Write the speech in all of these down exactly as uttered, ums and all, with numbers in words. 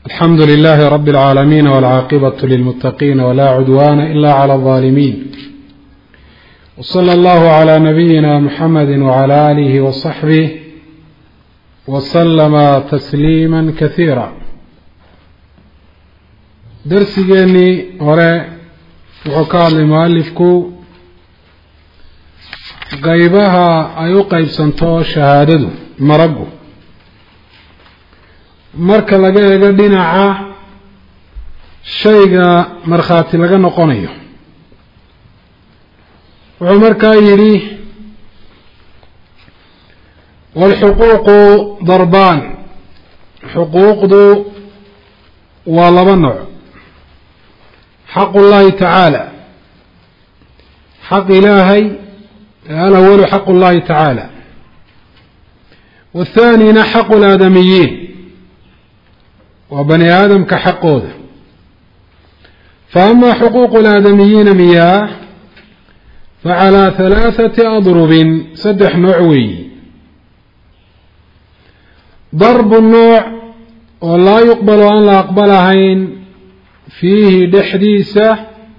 الحمد لله رب العالمين والعاقبة للمتقين ولا عدوان إلا على الظالمين، وصلى الله على نبينا محمد وعلى آله وصحبه وسلم تسليما كثيرا. درسيني هراء وحكى المؤلفك قيبها أيو قيب سنتو شهادته مرقه marka laga eego dhinaca shayga markhaati laga noqonayo. wuxuu markaa yidhi walxuquuqu darbaan, xuquuqdu waa laba nooc. xaqu llahi tacaala, xaq ilaahay alawalu xaqu llahi tacaala, wathaanina xaqu laadamiyiin وبني آدم كحقوده. فأما حقوق الآدميين مياه فعلى ثلاثة أضرب سدح نوعوي. ضرب النوع ولا يقبل أن لا أقبلهين فيه دحديثة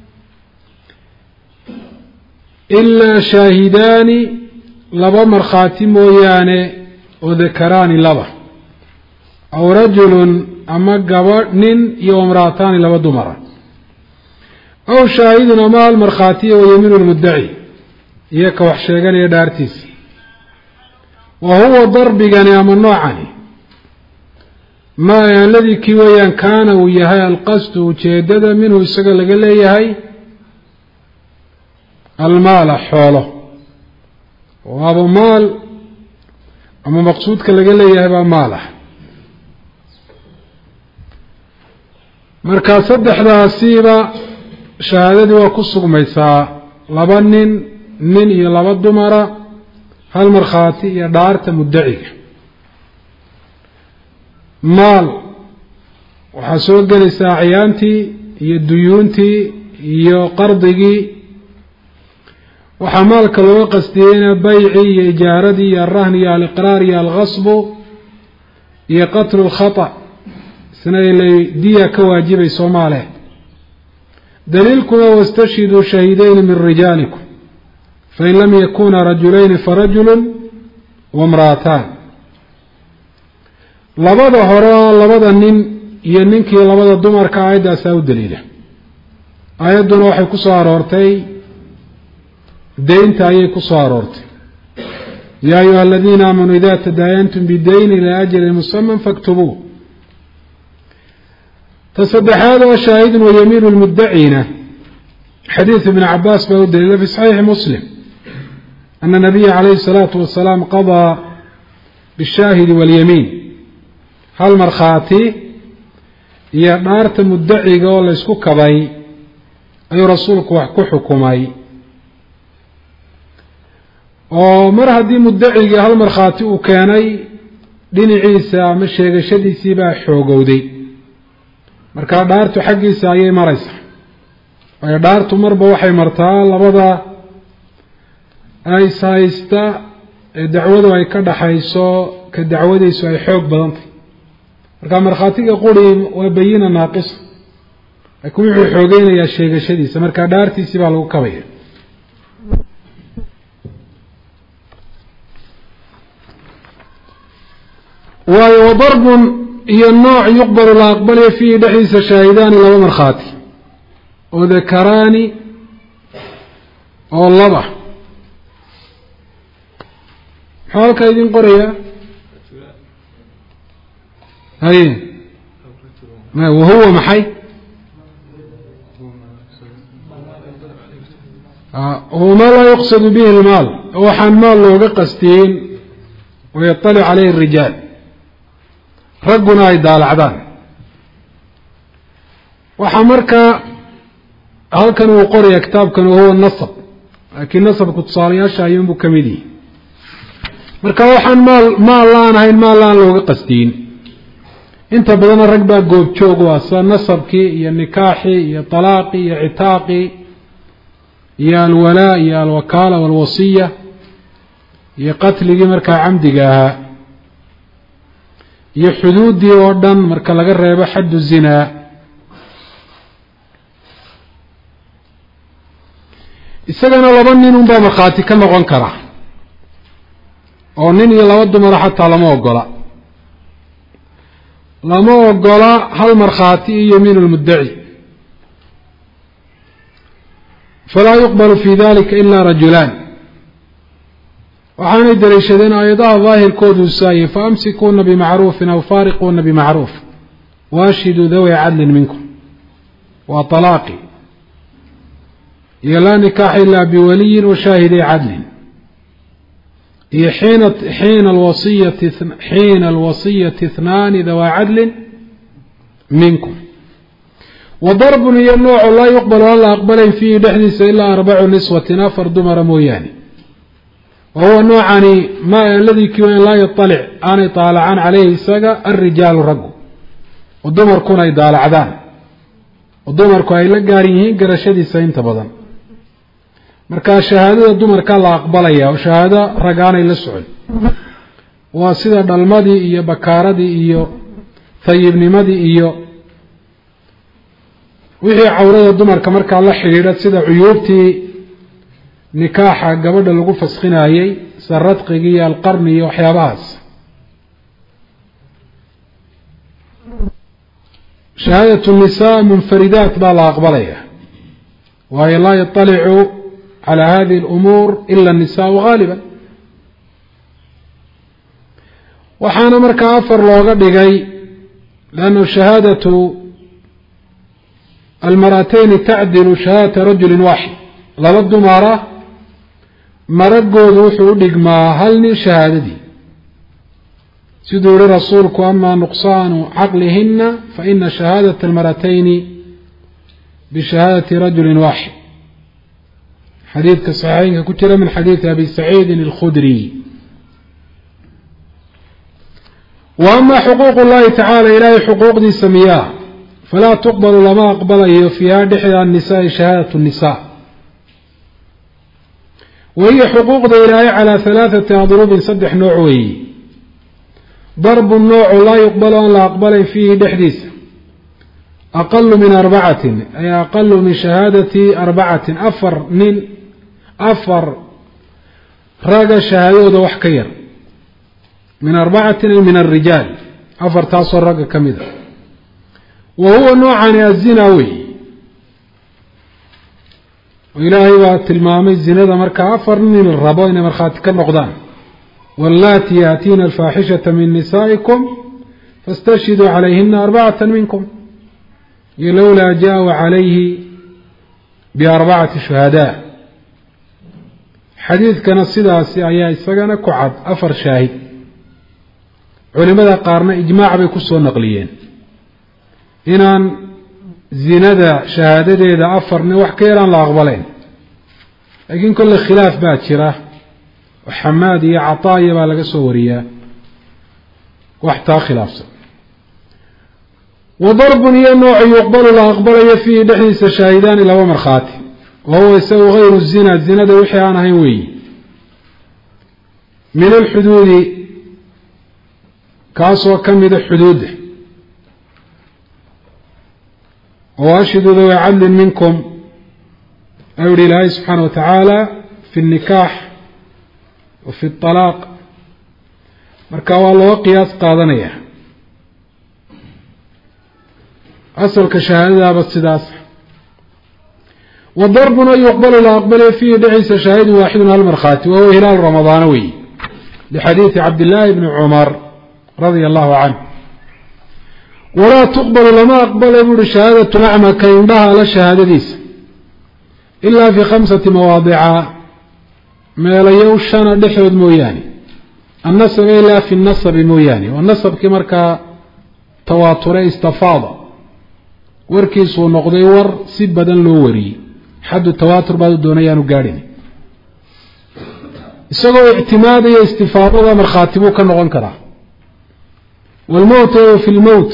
إلا شاهدان لبا مرخاتم وياني وذكران لبا أو رجل أما قبر نين يوم راتان لبا دمرة أو شاهد أما المرخاتية ويمين المدعي يك وحشيغان يدارتيس وهو ضرب غني أما النوعاني ما الذي كيويا كان ويهي القصد وشيدد منه يسقل لقل يهي المال حوله وهذا مال أما مقصود كاللقل يهي ماله. marka saddexdaasiiba shahaadadii waa ku sugmaysaa laba nin nin iyo laba dumara hal markhaati iyo dhaarta muddaciga. maal waxaa soo gelaysaa acyaantii iyo duyuuntii iyo qardigii. waxaa maalka looga qastiyeyna baycii iyo ijaaradii iyo alrahni iyo aliqraar iyo alghasbu iyo qatlu lkhata diya ka waajibay Soomaaliya. daliilkuna wastashhiduu shahidayn min rijaalikum fain lam yakuna rajulayn farajulun wamra'atan. labada hore labada nin iyo ninkii labada dumarka aayaddaas u daliila. aayadduna waxay ku soo aroortay deynta ayay ku soo aroortay. yaa ayuha aladiina aamanuu idaa tadaayantum bidayn ilaa ajalin musamman faktubuuh. تصدحات وشاهد ويمين المدعين حديث ابن عباس بودل في صحيح مسلم أن النبي عليه الصلاة والسلام قضى بالشاهد واليمين. هل مرخاتي ينارت مدعي قول يسكوك بي أي رسولك وحكو حكومي ومرها دي مدعي هل مرخاتي وكاني دين عيسى مشي شدي سيبا حوقودي. marka dhaartu xaqiisa ayay maraysaa. ay dhaartu marba waxay martaa labada ay saysta ee dacwadu ay ka dhaxayso ka dacwadaysu ay xoog badan tahay. marka markhaatiga qori waa bayina naaqis ay ku wuxuu xoogeenayaa sheegashadiisa. marka dhaartiisi baa lagu kabaya. wa darbun iyo nooc yuqbalu la aqbalaya fiihi dhexdiisa shaahidaani laba markhaati oo dakaraani oo laba. maxaa halkaa idin qorayaa? haye wahuwa maxay? huwa maa laa yuqsadu bihi lmaal, waxaan maal looga qastiyin wayatalic caleyhi الrijaal, ragguna ay daalacdaan. waxaa markaa halkan uu qoraya kitaabkan huwa nasab, laakiin nasabku tusaalayaasha ayuunbuu ka mid yihi. marka waxaan maal maal laan ahayn maal laan looga qastiin. inta badana rag baa goobjoog u ah sida nasabkii iyo nikaaxii iyo talaaqii iyo citaaqii iyo alwalaa iyo alwakaala walwasiya iyo qatligii markaa camdiga ahaa. iyo xuduudii oo dhan marka laga reebo xaddu zinaa. isagana laba nin unbaa markhaati ka noqon kara oo nin iyo laba dumara xataa lama ogola lama ogola hal markhaati iyo yamiin lmuddaci falaa yuqbalu fi dalika ila rajulaan. waxaanay daliishadeen aayadaha daahirkoodu saayey faamsikuuna bimacruufin aw faariquuna bimacruuf waashhiduu dawi cadlin minkum waa talaaqi iyo laa nikaaxa ilaa biwaliyin washaahiday cadlin iyo xiina xiina alwasiyati xiina alwasiyati ithnaani dawaa cadlin minkum. wa darbun iyo nooco laa yuqbalu aan la aqbalayn fiihi dhexdiisa ilaa arbacu niswatin afar dumara mooyaane. wa huwa noocani ma aladii kiwa in laa yaطalic aanay daalacaan caleyhi isaga alrijaalu raggu oo dumarkuna ay daalacdaan oo dumarku ay la gaar yihiin garashadiisa inta badan. markaa shahaadada dumarka la aqbalaya oo shahaado rag aanay la socon waa sida dhalmadii iyo bakaaradii iyo tayibnimadii iyo wixii cawrada dumarka markaa la xidhiidha sida cuyuubtii nikaaxa gabadha lagu faskinayey sida radqigii iyo alqarni iyo waxyaabahaas. shahaadatu nisaa munfaridaat baa la aqbalaya waayo laa yaطalicu على هذه الأمور إلا النساء غالبا. وحانا مركا أفر لوغا دغاي لأنه شهادة المرأتين تعدل شهادة رجل واحد لaba dumara maragoodu wuxuu u dhigmaa hal nin shahaadadii siduu yiri rasuulku ama nuqsaanu caqlihina fa ina shahaadata almaratayni bishahaadati rajulin waaxid. xadiidka saxiixaynka ku jira min xadiidi abi saciidin alkhudri. wa ama xuquuq llahi tacaala ilaahay xuquuqdiisa miyaa falaa tuqbalu lama aqbalayo fiiha dhexda annisaai shahaadatu nisaa. wa hiya xuquuqda ilaahay calaa halaathati adrubin saddex nooc weeyi. darbu noocu laa yuqbalu aan la aqbalayn fiihi dhexdiisa aqalu min arbacatin ay aqalu min shahaadati arbacatin afar nin afar raga shahaadooda wax ka yar min arbacatin ay min alrijaal afar taasoo ragga ka mid a. wa huwa noocani azina wey ilaahay baa tilmaamay zinada markaa afar nin la rabo inay markhaati ka noqdaan. wallaati yaatiina alfaaxishata min nisaa'ikum fastashhiduu calayhina arbacata minkum iyo lowlaa jaa-u calayhi biarbacati shuhadaa. xadiidkana sidaasi ayaa isagana ku cad afar shaahid. culimada qaarna ijmaac bay ku soo naqliyeen inaan zinada shahaadadeeda afar nin wax ka yaraan la aqbalayn. laakiin kolle khilaaf baa jira oo xamaad iyo cataaya baa laga soo wariyaa wax taa khilaafsan. wa darbun iyo noocu yuqbalu la aqbalayo fiihi dhexdiisa shaahidaani laba markhaati wa huwa isagu hayru zina zinada wixii aan ahayn weeyi. min alxuduudi kaasoo ka mida xuduudda. waashhiduu dawi cadlin minkum ayuu yihi ilaahay subxaana wa tacaala fi nikaax wa fi alaaq. marka waa looga qiyaas qaadanaya asalka shahaadadaaba sidaas. wa darbun an yuqbalu la aqbalay fiihi dhexdiisa shaahidun waaxidun hal markhaati wahuwa hilaalu ramadaana weyi lixadiidi cabdillaahi bni cumar radia allahu canh. walaa tuqbalu lama aqbalay buuhi shahaadatu acma ka indhaha la shahaadadiisa ilaa fii khamsati mawaadica meelayow shana dhexdood mooyaane. annasaba ilaa fi nasabi mooyaane waa nasabkii markaa tawaaturay istafaada warkiisuu noqday war si badan loo wariyey xaddu tawaatur baad u doonayaanu gaadhin. isagoo ictimaadaya istifaadada markhaati buu ka noqon karaa. waalmowta fi lmowt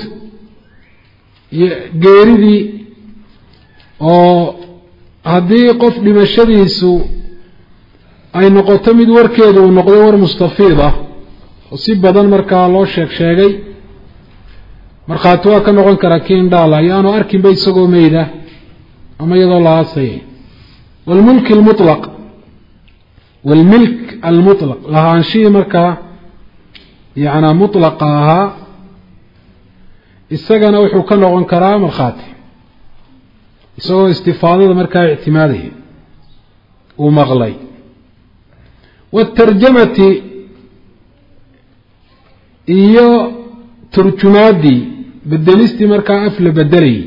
geeridii oo haddii qof dhimashadiisu ay noqoto mid warkeedu uu noqdo war mustafiid ah oo si badan markaa loo sheeg sheegay markhaati waa ka noqon karaa kii indhaala ayaanu arkinba isagoo meyda ama iyadoo la aasayay. waalmulki almutlaq waalmilk almutlaq lahaanshihii markaa yacnaa mutlaqa ahaa isagana wuxuu ka noqon karaa markhaati isagoo istifaadada markaa ictimaadaya uu maqlay. waatarjamati iyo turjumaadii bedelistii markaa af la bedelayay.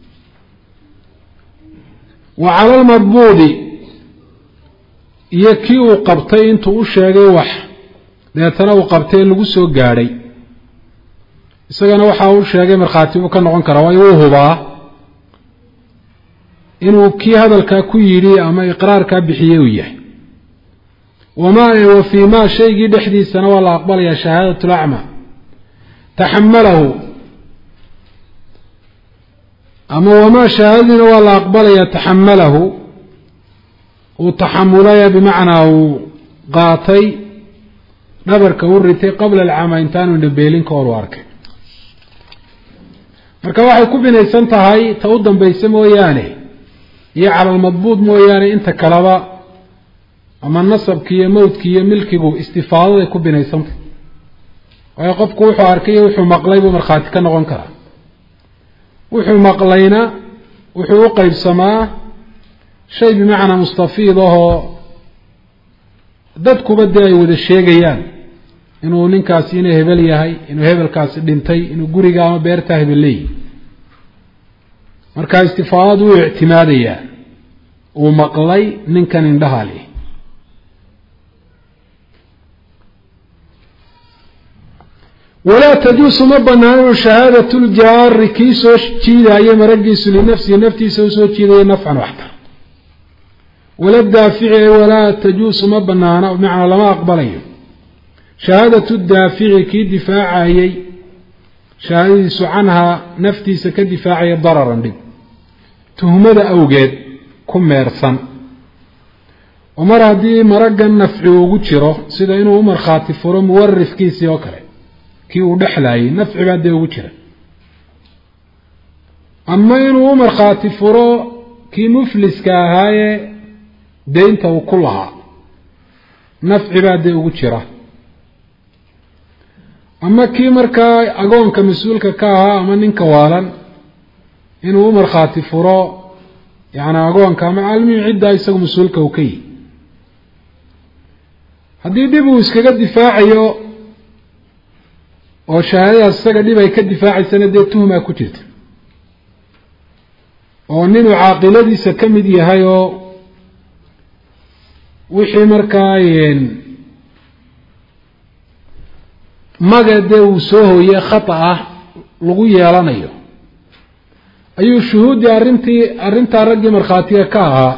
wa cala almadbuudi iyo kii uu qabtay intuu u sheegay wax deetana uu qabtay lagu soo gaadhay isagana waxa uu sheegay markhaati uu ka noqon karaa waayo uu hubaa inuu kii hadalkaa ku yidhi ama iqraarkaa bixiyey uu yahay. wamaa wa fii maa shaygii dhexdiisana waa la aqbalayaa shahaadatu lacma taxamalahu ama wamaa shahaadadiina waa la aqbalayaa taxamalahu uu taxamulaya bimacnaa uu qaatay dhabarka u ritay qabla alcama intaanu indhabeelin ka hor u arkay. marka waxay ku binaysan tahay ta u dambaysa mooyaane iyo cala almadbuud mooyaane inta kaleba ama nasabki iyo mawdki iyo milkigu istifaadaday ku binaysantahy waayo qofku wuxuu arkay iyo wuxuu maqlay buu markhaati ka noqon karaa. wuxuu maqlayna wuxuu u qeybsamaa shay bimacnaa mustafiid ahoo dadkuba dee ay wada sheegayaan inuu ninkaasi inuu hebel yahay inuu hebelkaasi dhintay inuu guriga ama beertaa hebel leeyahy. markaa istifaadadu wuu ictimaadayaa uu maqlay ninkan indhaha leh. walaa tajuusu ma banaaninu shahaadatu ljaari kii soo jiidaayo maragiisu linafsihi naftiisa u soo jiidayo nafcan waxtar. wala daafici walaa tajuusu ma banaana macnaa lama aqbalayo shahaadatu daafici kii difaacayey shahaadadiisu canhaa naftiisa ka difaacaya dararan dhib tuhmada awgeed ku meersan. oo mar haddii maraggan nafci ugu jiro sida inuu u markhaati furo muwarifkiisii oo kale kii uu dhexlaayay nafci baa dee ugu jira, ama inuu u markhaati furo kii mufliska ahaaye deynta uu ku lahaa nafci baa dee ugu jira, ama kii markaa agoonka mas-uulka ka ahaa ama ninka waalan inuu u markhaati furo yani agoonka ama caalmihii ciddaa isagu mas-uulka uu ka yihi. haddii dhib uu iskaga difaacayo oo shahaadadaas isaga dhib ay ka difaacaysana dee tuhmaa ku jirta oo ninuu caaqiladiisa ka mid yahay oo wixii markaa maga dee uu soo hooye khata ah lagu yeelanayo ayuu shuhuuddii arrintii arrintaa raggii markhaatiga ka ahaa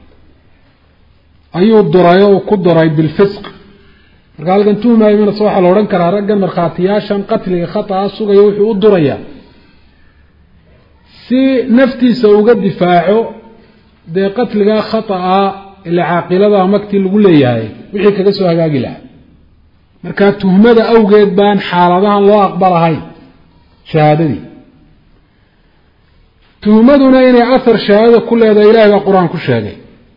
ayuu duray oo ku duray bilfisq. marka halkan tuhmaayo minase waxaa la odhan karaa raggan markhaatiyaashan qatliga khata ah sugaya wuxuu u durayaa si naftiisa uga difaaco dee qatligaa khata ah ila caaqilada magtii lagu leeyahay wixii kaga soo hagaagi lahaa. markaa tuhmada awgeed baan xaaladahan loo aqbalahayn shahaadadii. tuhmaduna inay ahar shahaadada ku leedahay ilahay baa qur-aan ku sheegay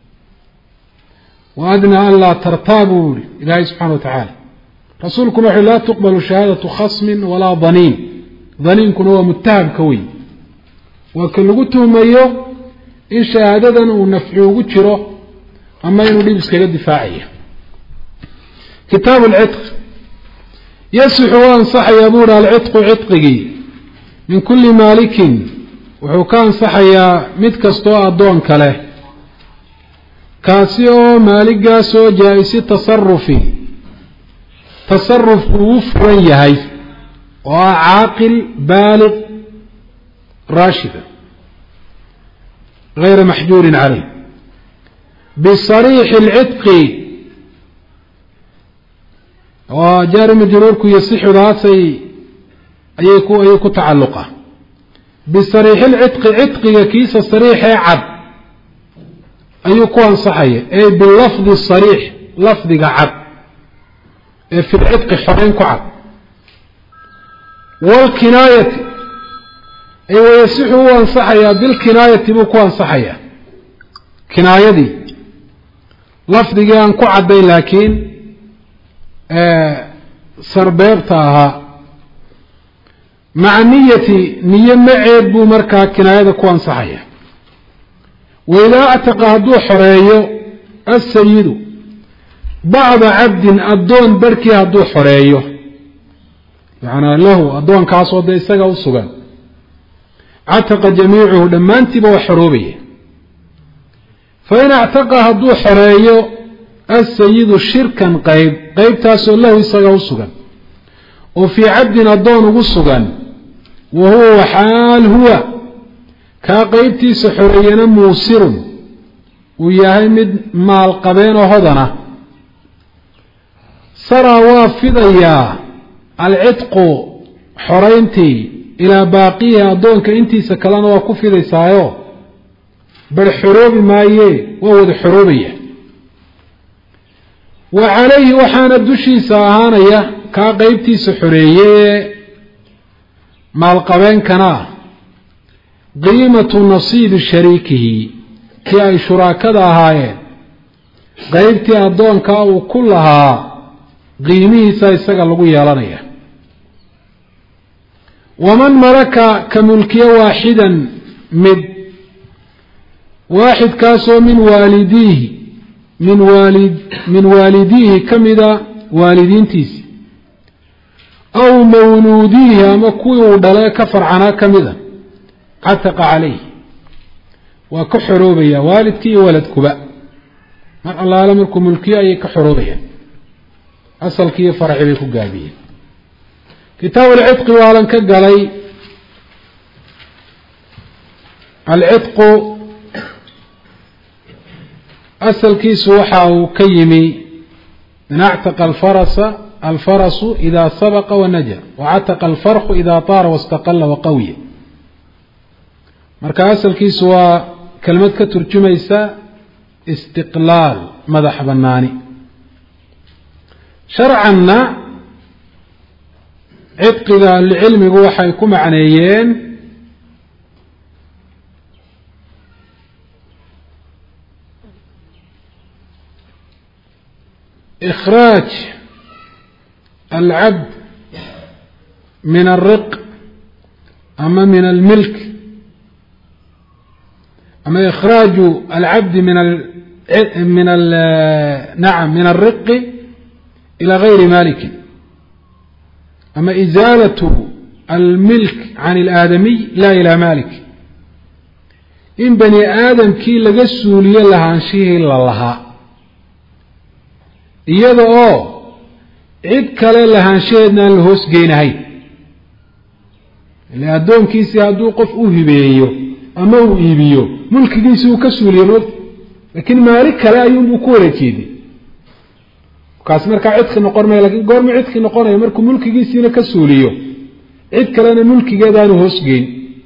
wa adnaa an laa tartaabuu uri ilaahay subxana wa tacaala. rasuulkuna wuxuu laa tuqbalu shahaadatu khasmin walaa daniin. daniinkuna waa mutahamka wey, waa ka lagu tuhmayo in shahaadadan uu nafci ugu jiro ama inuu dhib iskaga difaacayo. kitaab alcitq yasixu waa ansaxayaa buu uhi alcitqu citqigii min kulli maalikin wuxuu ka ansaxayaa mid kastoo addoon kale kaasi oo maaligaasoo jaa-isi tasarufi tasarufku uu furan yahay oo ah caaqil baaliq raashida gayra maxjuurin caleyh bisariixi alcitqi oo jaari majruurku yasixudaasay ayay ku ayay ku tacalluqa bisariixi lcitqi citqiga kiisa sariixee cad ayuu ku ansaxaya ee bilafdi sariix lafdiga cad ee fi lcitqi xoreyn ku cad walkinaayati أي ويصح هو أنصحيا بالكناية بوكو أنصحيا كناية دي لفظي أن كعدي لكن آه سربيبتها مع نية نية معيب بمركا كناية كو أنصحيا وإذا اعتقى حريو السيد بعض عبد أدون بركي هدو حريو يعني له أدون كاسو دي ساقا وصغان اعتقى جميعه لما انتبه حروبيه فإن اعتقى هدو حريو السيد شركا قيب قيب تاسو له ساقا وصغان وفي عبد أدون وصغان وهو حال هو كقيبتي سحرينا موسر وياهي مد مال قبين وهضنا سرى وافضيا العتق حرينتي إلى باقيها دونك انتي سكلان وكفي ذي سايو بالحروب مايه وهو حروبية وعليه وحان الدشي ساهانية كقيبتي سحرية مال قبين كنا قيمة نصيب شريكه كي أي شراكة هاي قيبتي أدون كاو كلها قيمه سايساق اللغو يالانية ومن ملك كملكي واحدا مد واحد كاسو من والديه من والد من والديه كمدا والدين تيسي أو مولوديه أما كوي دلا كفر عنا كمدا عتق عليه وكحروبيا والدك ولدك بقى ما الله لمركم ملكي أي كحروبيا أصل كي فرع بيكو قابية كتاب العتق والان كقالي العتق أصل كي سوحا وكيمي من اعتق الفرس الفرس إذا سبق ونجا وعتق الفرخ إذا طار واستقل وقوي marka asalkiisu waa kelmad ka turjumaysa istiqlaal madax banaani sharcanna cidqiga cilmigu waxay ku macneeyeen ikhraaj العبد من الرق أما من الملك أما إخراج العبد من ال من ال نعم من الرق إلى غير مالك أما إزالة الملك عن الآدمي لا إلى مالك إن بني آدم كي لقسوا لي لها عن شيء إلا الله يدعو عد كلا لها عن شيء نالهوس جينهي اللي أدوم كيسي أدو قف أوهبيو أما أوهبيو ملك جيسي كسولي لكن مالك لا يوم بكورة كيدي وكاس مركا عدك نقرنا لكن قرم عدك نقرنا يمركو ملك جيسي كسوليو عد كلا ملك جدانهوس جين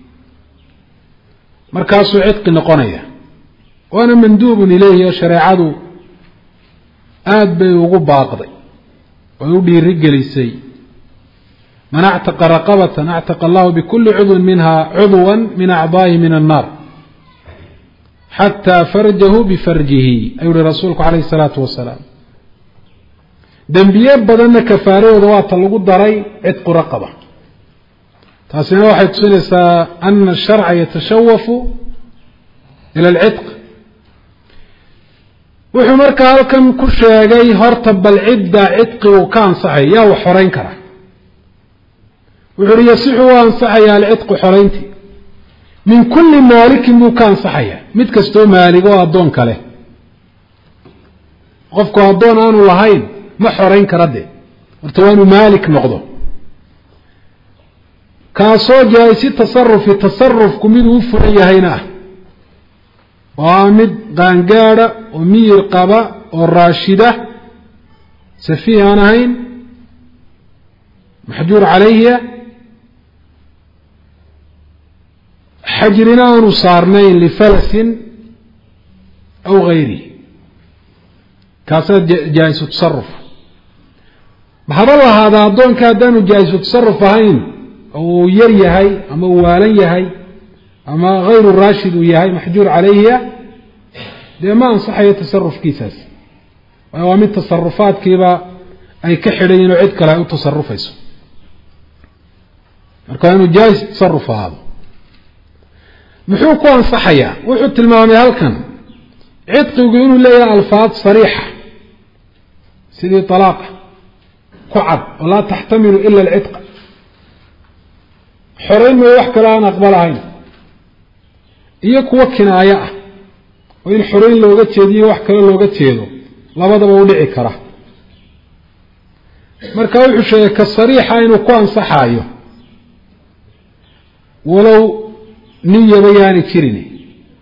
مركاسو عدك نقرنا وأنا مندوب إليه شريعته آد بي وقب باقضي ويودي الرجل السي من اعتق رقبة اعتق الله بكل عضو منها عضوا من أعضائه من النار حتى فرجه بفرجه أيها رسولك عليه الصلاة والسلام دنبياب بدن كفاره وضوات اللقود داري عتق رقبة تاسنا واحد سنسى أن الشرع يتشوف إلى العتق wuxuu markaa halkan ku sheegay horta bal cidda cidqi uu ka ansaxay yaa wax xoreyn kara wuxuu yasiixu waa ansaxaya alcidqu xoreyntii min kulli maalikin buu ka ansaxaya mid kastoo maaligo addoon kale qofku addoon aanu lahayn ma xoreyn kara de horta waa inuu maalik noqdo kaasoo jaaysi tasarufi tasarufku miduu u furan yahayna ah وامد قانقارة ومير قبا والراشدة سفيها نهين محجور عليه حجرنا ونصارنين لفلس أو غيره كاسد جائز تصرف بحضر الله هذا الدون كادانو جائز تصرف هين أو يري هاي أما والي هاي أما غير الراشد وياهي محجور عليه دي ما أنصح يتصرف كيساس وهو من تصرفات كيبا أي كحرين وعدك لا يتصرف يسو كانوا جايز تصرف هذا محوكو أنصحيا وحد المامي هالكن عدق يقولون لي ألفاظ صريحة سيدي طلاق كعب ولا تحتمل إلا العتق حرين ما يحكى لها أقبلها هنا إياك كناية وإن حرين لو قد شيدي وحكى لو قد شيدو لابد بودعي كره مركا وحشي كالصريحة إنه كوان صحايو ولو نية بياني كريني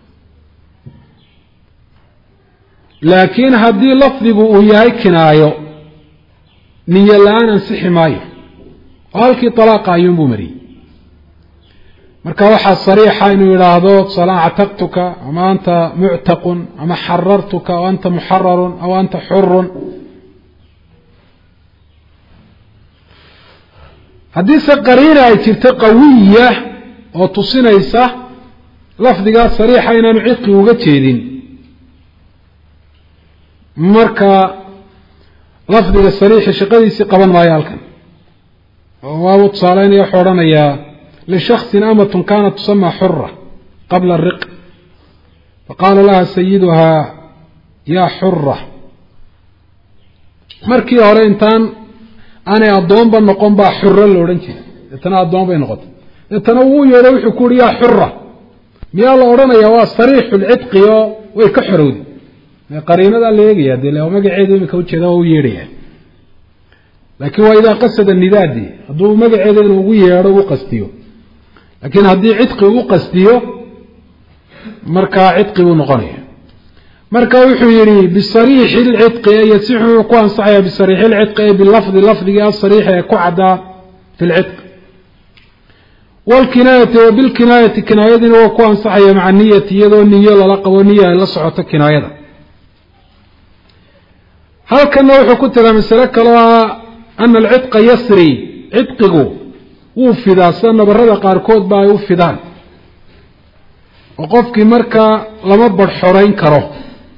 لكن هذه لفظي بوياي كنايو نية الآن انسحي مايو قالكي طلاق عيون بمري مركا وحا الصريحة إنه يلاحظوك صلاة عتقتك أما أنت معتق أما حررتك وأنت محرر أو أنت حر حديث قرينة يترت قوية وتصنيسة لفظها صريحة إنه نعطي وقتيدين مركا لفظها الصريحة شقديسي قبل ما يالكن وهو تصالين يحورنا يا لشخص أمة كانت تسمى حرة قبل الرق فقال لها سيدها يا حرة مركي أورينتان أنا أدوم بنقوم با حرة لورنتي يتنا أدوم بينقط يتنوو يروح يقول يا حرة ميا الله أورنا يا صريح العتق يا ويكحرود قرينة ذا اللي يجي هذه لو ما قاعد يمكوش هذا هو يريه لكن وإذا قصد النداء دي هذا ما قاعد يرويه هذا هو قصديه لكن هذه عتق وقصديه مركا عتق ونقنيه مركا وحيري بالصريح العتق يصح وكون صحيح بالصريح العتق باللفظ اللفظ الصريح كعدا في العتق والكناية وبالكناية كناية وكون صحيح مع النية يدو النية للقى والنية لصعة الكناية هل كان نوح كنت لمن سلك أن العتق يسري عتقه وفدا سنة برد قاركود با وفدان وقفك مركا لما بالحرين كره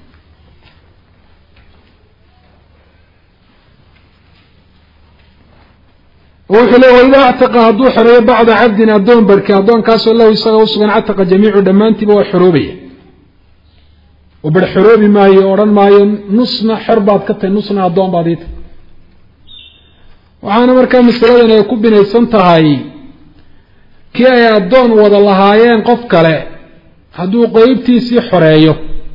وحلو وإذا اعتق هدو حرية بعد عبد أدون بركي أدون كاسو الله يساق وسقن اعتق جميع دمانتي بوا حروبية وبالحروبي ما يوران ما نصنا حربات كتا نصنا أدون بعديت وعانا مركا مسألة يكون بنا يسنتهاي كي أي أدون وضا اللهايين قف كلا هدو قيبتي سي حرية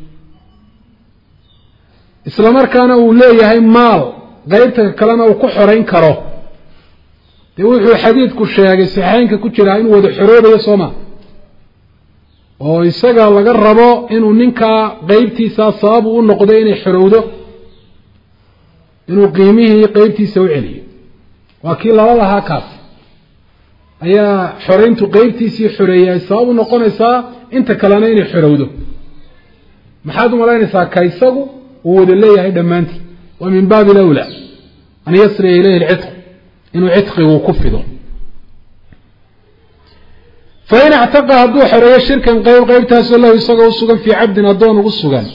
إسلامر كان أوليه هاي مال قيبتك كلنا وكو حرين كرو يوحو حديث كشاقي سيحينك كتير إنه وضع حروبية صوما ويساقا لقربو إنه ننكا قيبتي ساصاب ونقضين حروده إنه قيميه قيبتي سوعلي وكيل الله هكاف أي حرينتو قيبتي سي حرية ساصاب ونقضين سا انت كلانين حروده محادو ملاين سا كايساقو ووضع اللي هيدا مانتي ومن باب الأولى أن يسري إليه العتق إنه عتقي وكفده فإن اعتقى هدو حرية شركا قيب قيب تاسو الله يساقه وسقا في عبد أدون وسقا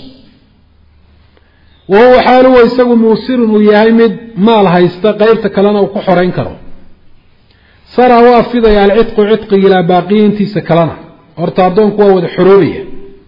وهو حاله ويساقه موسر ويهيمد مال هايستا قيب تكلنا وكحرين كرو صار وافضة يا العتق عتقي إلى باقين تيسكلنا ورطا أدون كواد حرورية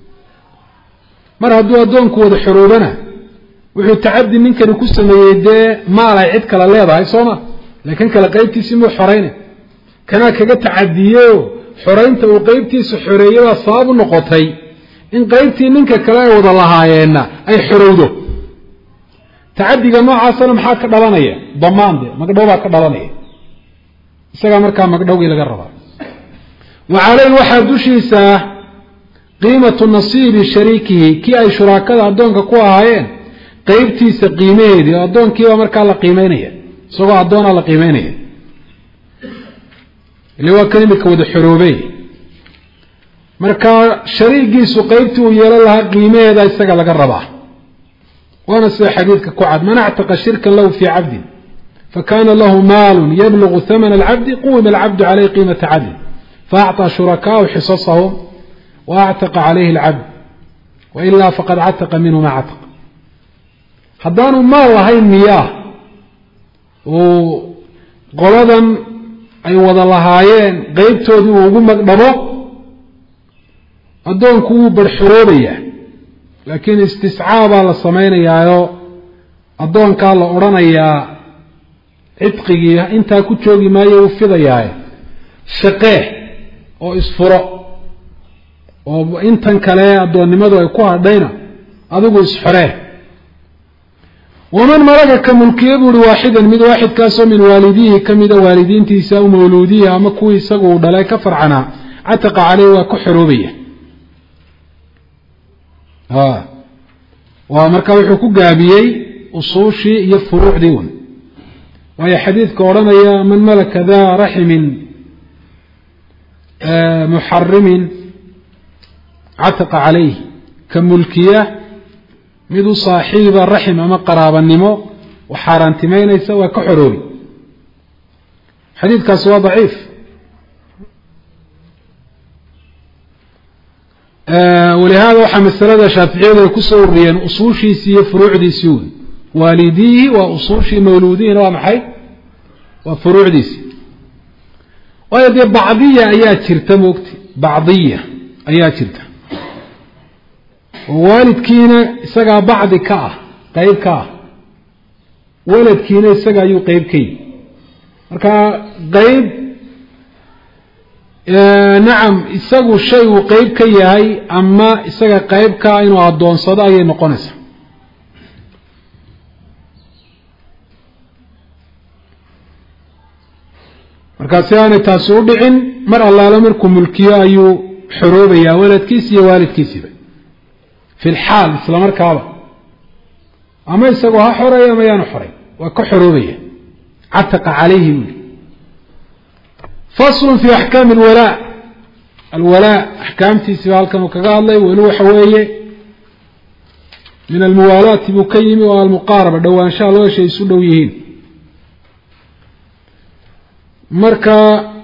مر هدو أدون كواد حرورنا وحو تعبد منك نكسا ميدي مال عتق لليضا هاي صونا لكن كلا قيبتي سمو حرينه كان كجا تعديه حرينته وقيبتي سحريه وصاب النقطي إن قيبتي منك كلا وضع لهاينا أي حروده تعدي جماعة سلم حاك دلانية ضمان ده مقدوبة كدلانية سجى مركا مقدوبي لجربها وعليه واحد وشيسة قيمة النصيب شريكه كي أي شراكة أدون كقوة هاين قيبتي سقيمة دي أدون كي ومركا لقيمينية سوى أدون على قيمينية اللي هو كلمة كود حروبي مركا شريكي سقيبته يرى لها قيمة دا يستقى لك الرباح وانا سي حديثك كعد من اعتق شركا له في عبد فكان له مال يبلغ ثمن العبد قوم العبد عليه قيمة عدل فأعطى شركاء حصصهم وأعتق عليه العبد وإلا فقد عتق منه ما عتق هدانوا ما لهي مياه وقلدا أي وضع لهايين قيبتو دي وقوم مقدمو أدون كو بالحروبية لكن استسعابا للصمين يايو أدون كالله أورانا عتقي انتا كتشوغي ما يوفيد ياي شقيه أو إسفراء oo intan kale adoonnimadu ay ku hadhayna adigu isxoree waman malaga ka mulkiye buri waaxidan mid waaxid kaasoo min waalidihi kamida waalidiintiisa u mawluudihi ama kuwii isagu uu dhalay ka farcana cataqa caleyh waa ku xoroobaya ha waa marka wuxuu ku gaabiyey usuushii iyo furuucdii wan waayo xadiidka odhanaya man malaka daa raximin muxarimin عتق عليه كملكية مدو صاحب الرحم أما قرابا النمو وحارنتمين يسوى كحروي حديث كاسوا ضعيف آه ولهذا وحم السلادة شافعية يكسور ريان أصوشي سي فروع دي سيون والديه وأصوشي مولودين ومحي وفروع دي سي ويدي بعضية أيات شرتموكت بعضية أيات شرتم waalidkiina isagaa bacdi ka ah qayb ka ah waladkiina isaga ayuu qayb ka yihi marka qayb nacam isagu shay uu qayb ka yahay ama isaga qayb ka ah inuu addoonsado ayay noqonaysaa marka si aanay taasi u dhicin mar allaala markuu mulkiyo ayuu xoroobayaa waladkiisa iyo waalidkiisiba في الحال إسلام الكعبة أما يسقوها حرية ما ينحري وكحروبية عتق عليه فصل في أحكام الولاء الولاء أحكام تسوال كما قال الله ولو حوية من الموالاة مكيم والمقاربة دو إن شاء الله شيء سلويهين مركا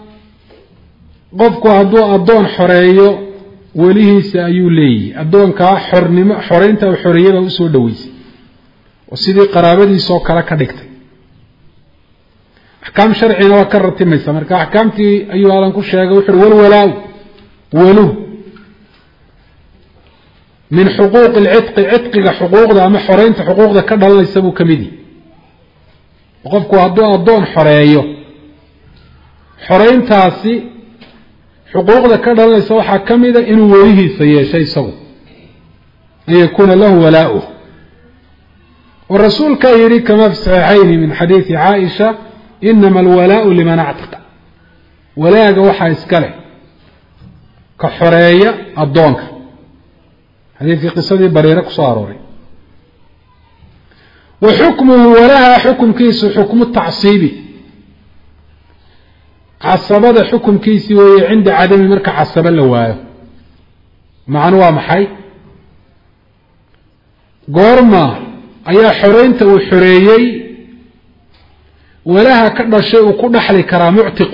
قفكو هدو أدون حرية welihiisa ayuu leeyahay adoonka xornimo xoreynta oo xoriyada u soo dhaweysay oo sidii qaraabadiisa oo kala ka dhigtay ahkaam sharciina waa ka ratimaysa marka ahkaamtii ayuu alan ku sheegay wuxuu wal walaa walu min xuquuq al-itq itqiga xuquuqda ama xoreynta xuquuqda ka dhalanaysa buu kamidi qofku hadduu adoon xoreeyo xoreyntaasi حقوق ذكر الله سوحا كمدا إنه وليه سيشي سو أن يكون له ولاؤه والرسول كيري كما في الصحيحين من حديث عائشة إنما الولاء لمن اعتق ولا جوحا إسكاله كحرية الضونك هذه في قصة بريرك صاروري وحكمه ولها حكم كيس حكم التعصيبي عصبة حكم كيسي وهي عند عدم مركع عصبة لوايه معنوها محي قرما أي حرين تو حريي ولها كذا شيء وكل حلي كرام يعتق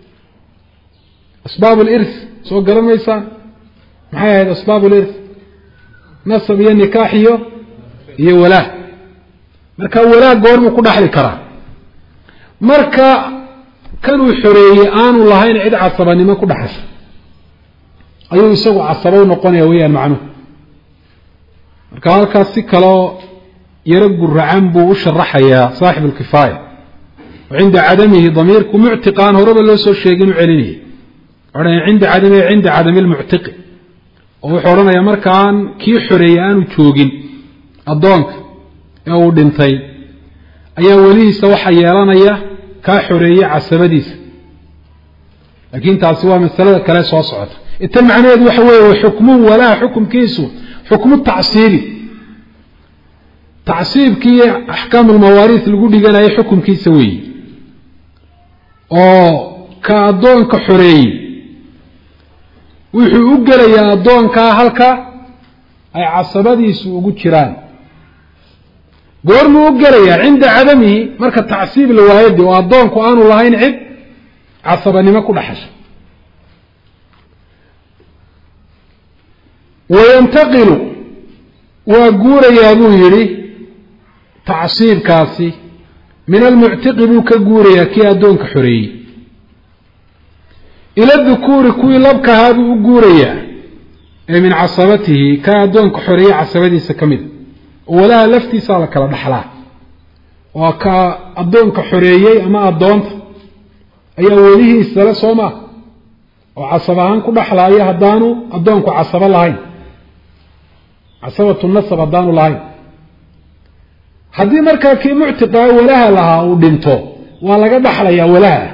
أسباب الإرث سوى قرم يسان محي هذا أسباب الإرث نصب النكاحية هي ولا مركا ولا قرما وكل حلي كرام مركا كانوا حرية آن والله هين عد عصباني ما كل حش أيوة يسوي عصبون وقنية ويا المعنى قال كاسك لا يرجع الرعام بوش الرحية صاحب الكفاية وعند عدمه ضميركم معتقان هرب اللي سو شيء عليه عند عدمه عند عدم المعتق وحورنا يا مركان كي حريان وتشوجين الضنك أو دنتي أي ولي سوى حيرانا يا كحرية عصبديس لكن تعصوا مسألة كلا صعصعة التم عنيد وحوي وحكمه ولا حكم كيسو حكم التعصيبي تعصيب كي أحكام المواريث اللي قولي قال أي حكم كيسوي أو كأدون كحرية ويحوق لي أدون كهلكا أي عصبديس وقود شران قرمه وقرية عند عدمه مركة تعصيب الواحد وأضون قوان الله ينعب عصباني ما كل حاجة وينتقل وقور يا أبو يري تعصيب كاسي من المعتقب كقوريا كي أدونك حري إلى الذكور كوي لبك هذا قوريا من عصبته كأدونك حري عصبتي سكمل ولا لفتي صالك لدحلا وكأدونك حريي أما أدونت أي أوليه السلام صوما وعصبهان كل دحلا أي هدانو أدونك عصب اللهين عصبة النصب أدانو اللهين haddii markaa kii muctiqa walaha lahaa uu dhinto waa laga dhaxlayaa walaha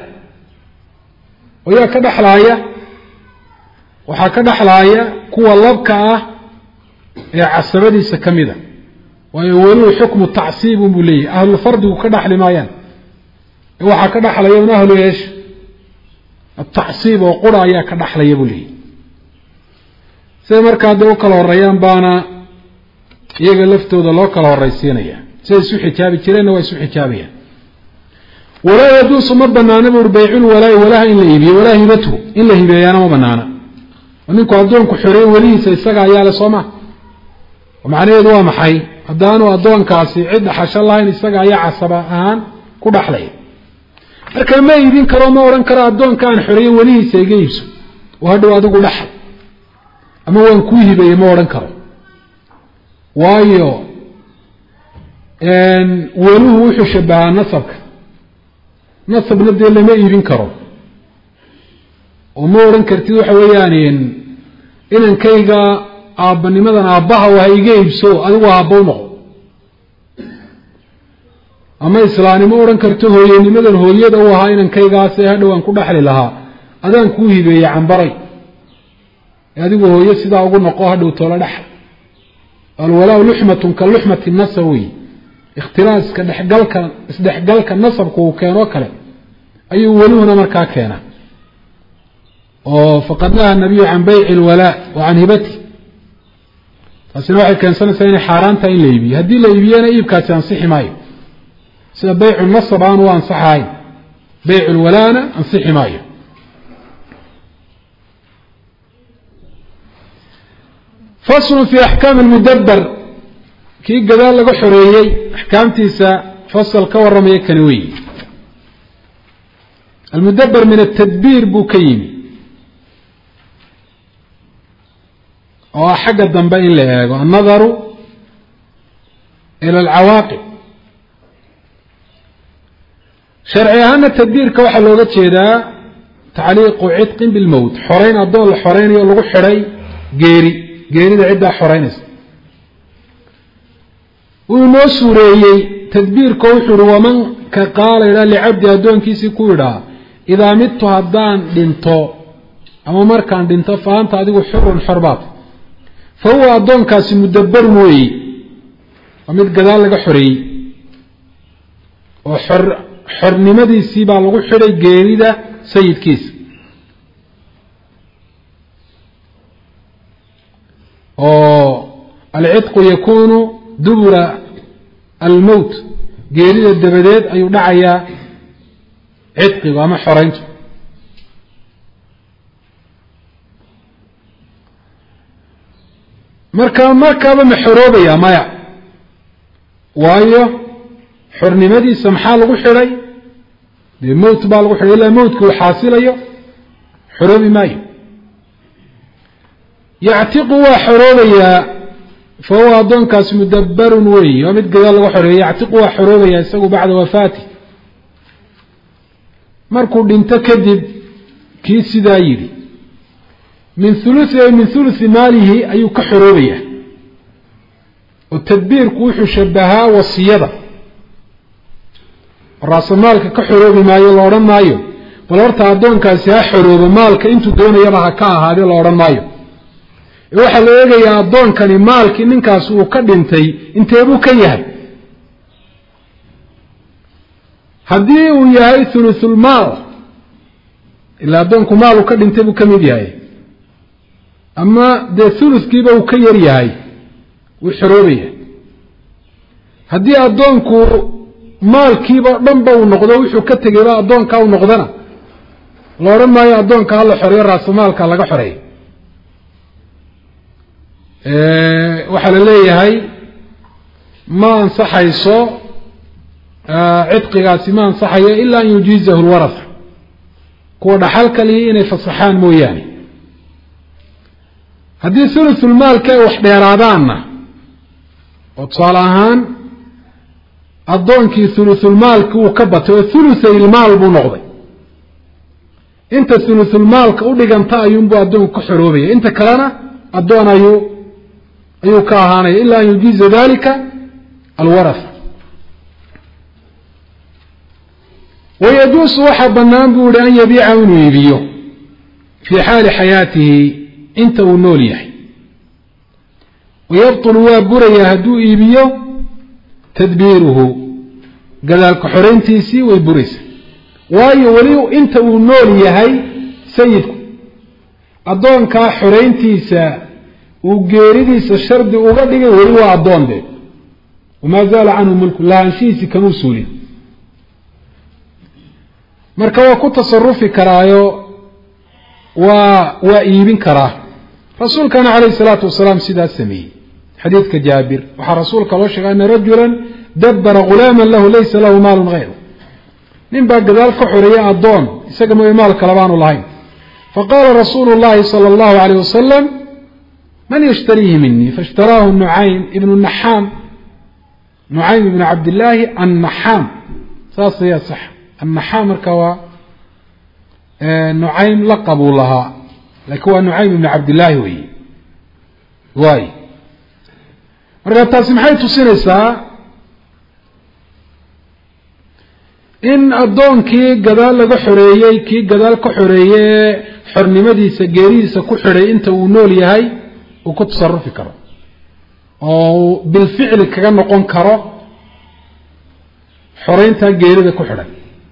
oo ka dhaxlaaya waxa ka dhaxlaaya kuwa labka ah ee casabadiisa kamida waayo wali xukmu ta'siib uu leeyahay ahlu fardu ka dhaxli maayaan waxa ka dhaxlaya in ahlu yeesh at-ta'siib oo qura ayaa ka dhaxlaya buu leeyahay sida markaa dad kala horeeyaan baana iyaga laftooda loo kala horeysiinaya سيسو حجابي جيرين ويسو حجابيا ولا يدوس ما بنانا بيع ولا ولا إلا يبي ولا هبته إلا هبيانا ما بنانا ومنكم أدونكم حري ولي سيسقى يا لصوما ومعنى يدوا محي أدانوا أدون كاسي عد حش الله إن يسقى يا عصبة آن كل حلي لكن ما يدين كرامة ورن كرا أدون كان حري ولي سيجيبس وهذا هذا كل حد أما وين كويه بي ما ورن كرا وايو ان ولوه وحو شبه نصبك نصب نبدأ لما يبين كرو ومورن كرتيد waxa weeyaan in inan kayga aabanimadan aabaha waa iga ibso adigu aabbo noqo ama islaanimo oran karto hooyanimadan hooyada u ahaa inan kaygaas ee hadhow ku dhaxli lahaa adaan ku hibeeyay cambaray adigu hooyo sida ugu noqo hadhow toola dhaxal alwalaa luhmatun ka luhmati nasawi اختلاس كدحقلك اسدحقلك النصب كو كانو كله اي ولونا marka keena oo faqadnaha nabiy aan bay'i alwala wa an hibati asina waxa kan sanayeen xaraanta in la iibiyo hadii la iibiyana iibkaasi ansixi maayo sida bay'u nasab aan waan saxay bay'u alwalana ansixi maayo fasl fi ahkam almudabbar كي قدال لغو حريي احكامتيسا فصل كورمي كنوي المدبر من التدبير بوكيم او حق الضنبين لهاجو النظر الى العواقب شرعي هنا التدبير كوحا لوغا جيدا تعليق عتق بالموت حرين الدول الحرين لغو حري غيري غيري دا عده حرينس ونو سوريي تدبير كوحر ومن كقال إلى لعبد أدون كيسي كورا إذا مت هدان دينتو أما مركان دينتو فأنت أدو حر حربات فهو أدون كاسي مدبر موي ومد قدال لغا حري وحر حر نمدي سيبا لغو حري قيريدا سيد كيس العتق يكون دبر الموت جيريد الدبدات أي دعيا عتق وما حرينته مركب مركب محروبة يا مايا وايو حرني مدي سمحال غحري بموت بالغحري إلا موت كو حاصل أيو حروبي مايو يعتق وحروبة يا فهو أدون كاس مدبر وي ومد قال له حرية يعتق وحروبة يسوي بعد وفاته مركو دينتا كذب كيس دايري من ثلث من ثلث ماله أي كحروبية والتدبير كوح شبهها والصيادة راس مالك كحروبي ما يلورن مايو ولورتا أدون كاس يا حروب مالك انتو دون يبها كا هذه لورن مايو waxa la eegayaa adoonkani maalkii ninkaas uu ka dhintay inteebuu ka yahay haddii uu yahay thuluthul maal ilaa adoonku maal uu ka dhintay buu ka mid yahay ama dee thuluthkiiba uu ka yar yahay wuu xoroobaya haddii adoonku maalkiiba dhanba uu noqdo wuxuu ka tegayba adoonka uu noqdana la odhan maayo adoonka hala xoreeyo raasmaalka laga xoreeyo waxaa la leeyahay ma ansaxayso cidqigaasi ma ansaxayo ilaa an yujiizahu lwaratha kuwa dhaxalka lihi inay fasaxaan mooyaane haddii thuluthulmaalka ay wax dheeraadaanna oo tusaale ahaan addoonkii thuluthulmaalka uu ka batay oo thuluthaylmaal buu noqday inta thuluthulmaalka u dhiganta ayuunbuu addoonku ka xoroobaya inta kalena addoon ayuu ayuu ka ahaanaya ilaa an yujiiza dalika alwaratha wayajuusu waxaa bannaan buu ihi an yabiica inuu iibiyo fii xaali xayaatihi inta uu nool yahay wayabtulu waa burayaa hadduu iibiyo tadbiiruhu gadaalka xorayntiisii way buraysa waayo weli inta uu nool yahay sayidku addoonkaa xorayntiisa uu geeridiisa shardi uga dhigay weli waa addoon dee wamaa zaala canhu mulku lahaanshihiisii kamuu suulin marka waa ku tasarufi karaayo waa waa iibin karaa rasuulkana calayhi salaatu wasalaam sidaas sameeyey xadiidka jaabir waxaa rasuulka loo sheegay ana rajulan dabbara ghulaaman lahu laysa lahu maalun hayru nin baa gadaal ka xoreeyay addoon isaga mooye maal kale baanu lahayn faqaala rasuulu llahi sala allahu alayh wasalam man yashtariihi minii faishtaraahu nucaym ibnu naxaam nucaym ibnu cabdillaahi annaxaam saas ayaa sax annaxaam marka waa nucaym laqabuu lahaa laakiin waa nucaym ibnu cabdillaahi weeye waay marka taasi maxay tusinaysaa in addoonkii gadaal laga xoreeyey kii gadaal ka xoreeyey xornimadiisa geeridiisa ku xidhay inta uu nool yahay uu ku tasarufi karo oo bilficli kaga noqon karo xoreyntaa geerida ku xidhay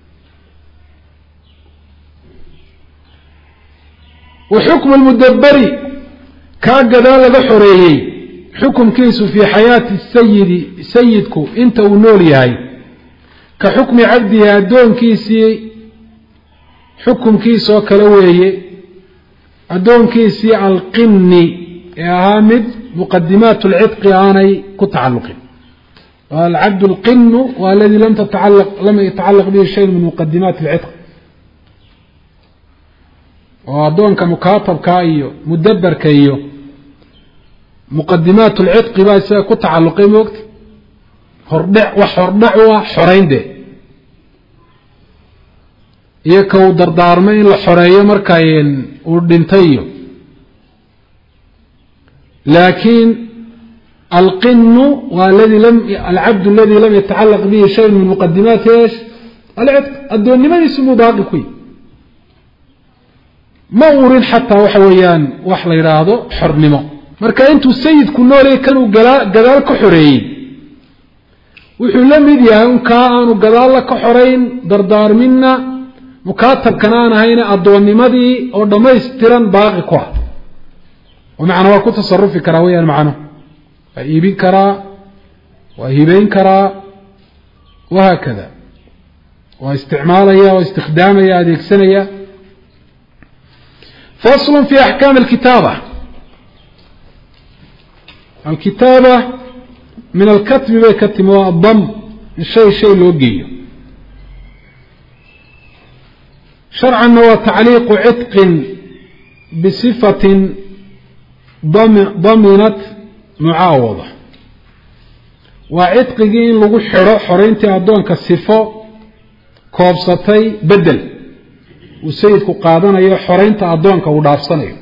wa xukmu lmudabberi kaa gadaal laga xoreeyey xukumkiisu fii xayaati sayidi sayidku inta uu nool yahay ka xukmi cabdihi addoonkiisii xukumkiisa oo kale weeye addoonkiisii alqinni ee ahaa mid muqadimaat lcidqi aanay ku tacalluqin alcabd alqinu waa aladii lam tatacalaq lam yatacalaq bihi shay min muqadimaat alcidq oo addoonka mukaatabka iyo mudaberka iyo muqadimaat lcidqi baa isaga ku tacalluqay moogta hordhac wax hordhac u ah xoreynde iyo ka uu dardaarmay in la xoreeyo markay uu dhintay iyo laakiin alqinu waa aladi lam alcabd aladi lam yatacalaq bihi shay min muqadimaati eesh alcidq addoonnimadiisu muu baaqi ku yi ma urin xataa waxa weeyaan wax la yidhaahdo xornimo marka intuu sayidku noolay kan uu gadaal ka xoreeyey wuxuu la mid yahay un kaa aanu gadaalla ka xorayn dardaarminna mukaatabkana aan ahayna addoonnimadii oo dhammaystiran baaqi ku ah oo macnaa waa ku tasarufi karaa weyaan macnuhu waa iibin karaa waa hibayn karaa wahaakada waa isticmaalaya waa istikhdaamaya adeegsanaya fasl fi axkaam alkitaaba alkitaaba min alkatbi bay ka timi waa adam in shay shay loo geeyo sharcanna waa tacliiqu cidqin bisifatin daminat mucaawada waa cidqigii in lagu xidho xoreyntii addoonka sifo koobsatay bedel uu sayidku qaadanayo xoreynta addoonka uu dhaafsanayo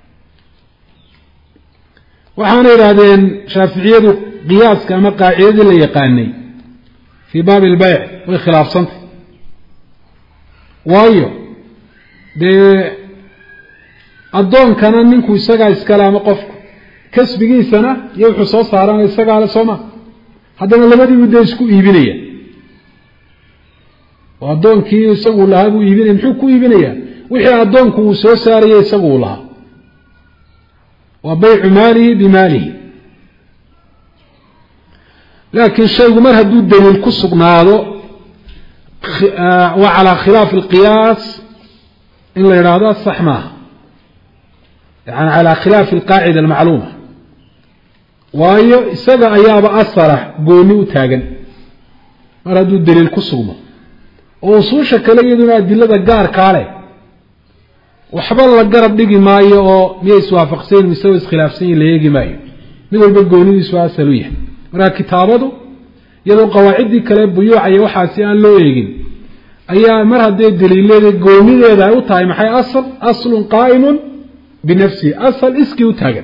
waxaana yidhaahdeen shaaficiyadu qiyaaska ama qaacidadii la yaqaanay fii baabi ilbayc way khilaafsantay waayo dee addoonkana ninku isagaa iskale ama qofku kasbigiisana iyo wuxuu soo saarana isagaa le soo ma haddana labadiibu dee isku iibinaya oo addoonkii isagu lahaa buu iibinaya muxuu ku iibinayaa wixii addoonku uu soo saaraya isagu uu lahaa waa baycu maalihi bimaalihi laakiin shaygu mar hadduu daliil ku sugnaado waa calaa khilaafi alqiyaas in la yidhaahdo sax maaha yani calaa khilaafi alqaacida almacluuma waayo isaga ayaaba asara gooni u taagan mar hadduu daliil ku sugmo oo usuusha kale iyaduna adilada gaarkaa leh waxba la garab dhigi maayo oo miyay iswaafaqsayn mise way iskhilaafsan yihin la eegi maayo mid walba goonidiisu asal u yahay markaa kitaabadu iyadoo qawaaciddii kale buyuuca iyo waxaasi aan loo eegin ayaa mar hadday daliileeda goonideeda ay u tahay maxay asal aslun qaa'imun binafsihi asal iskii u taagan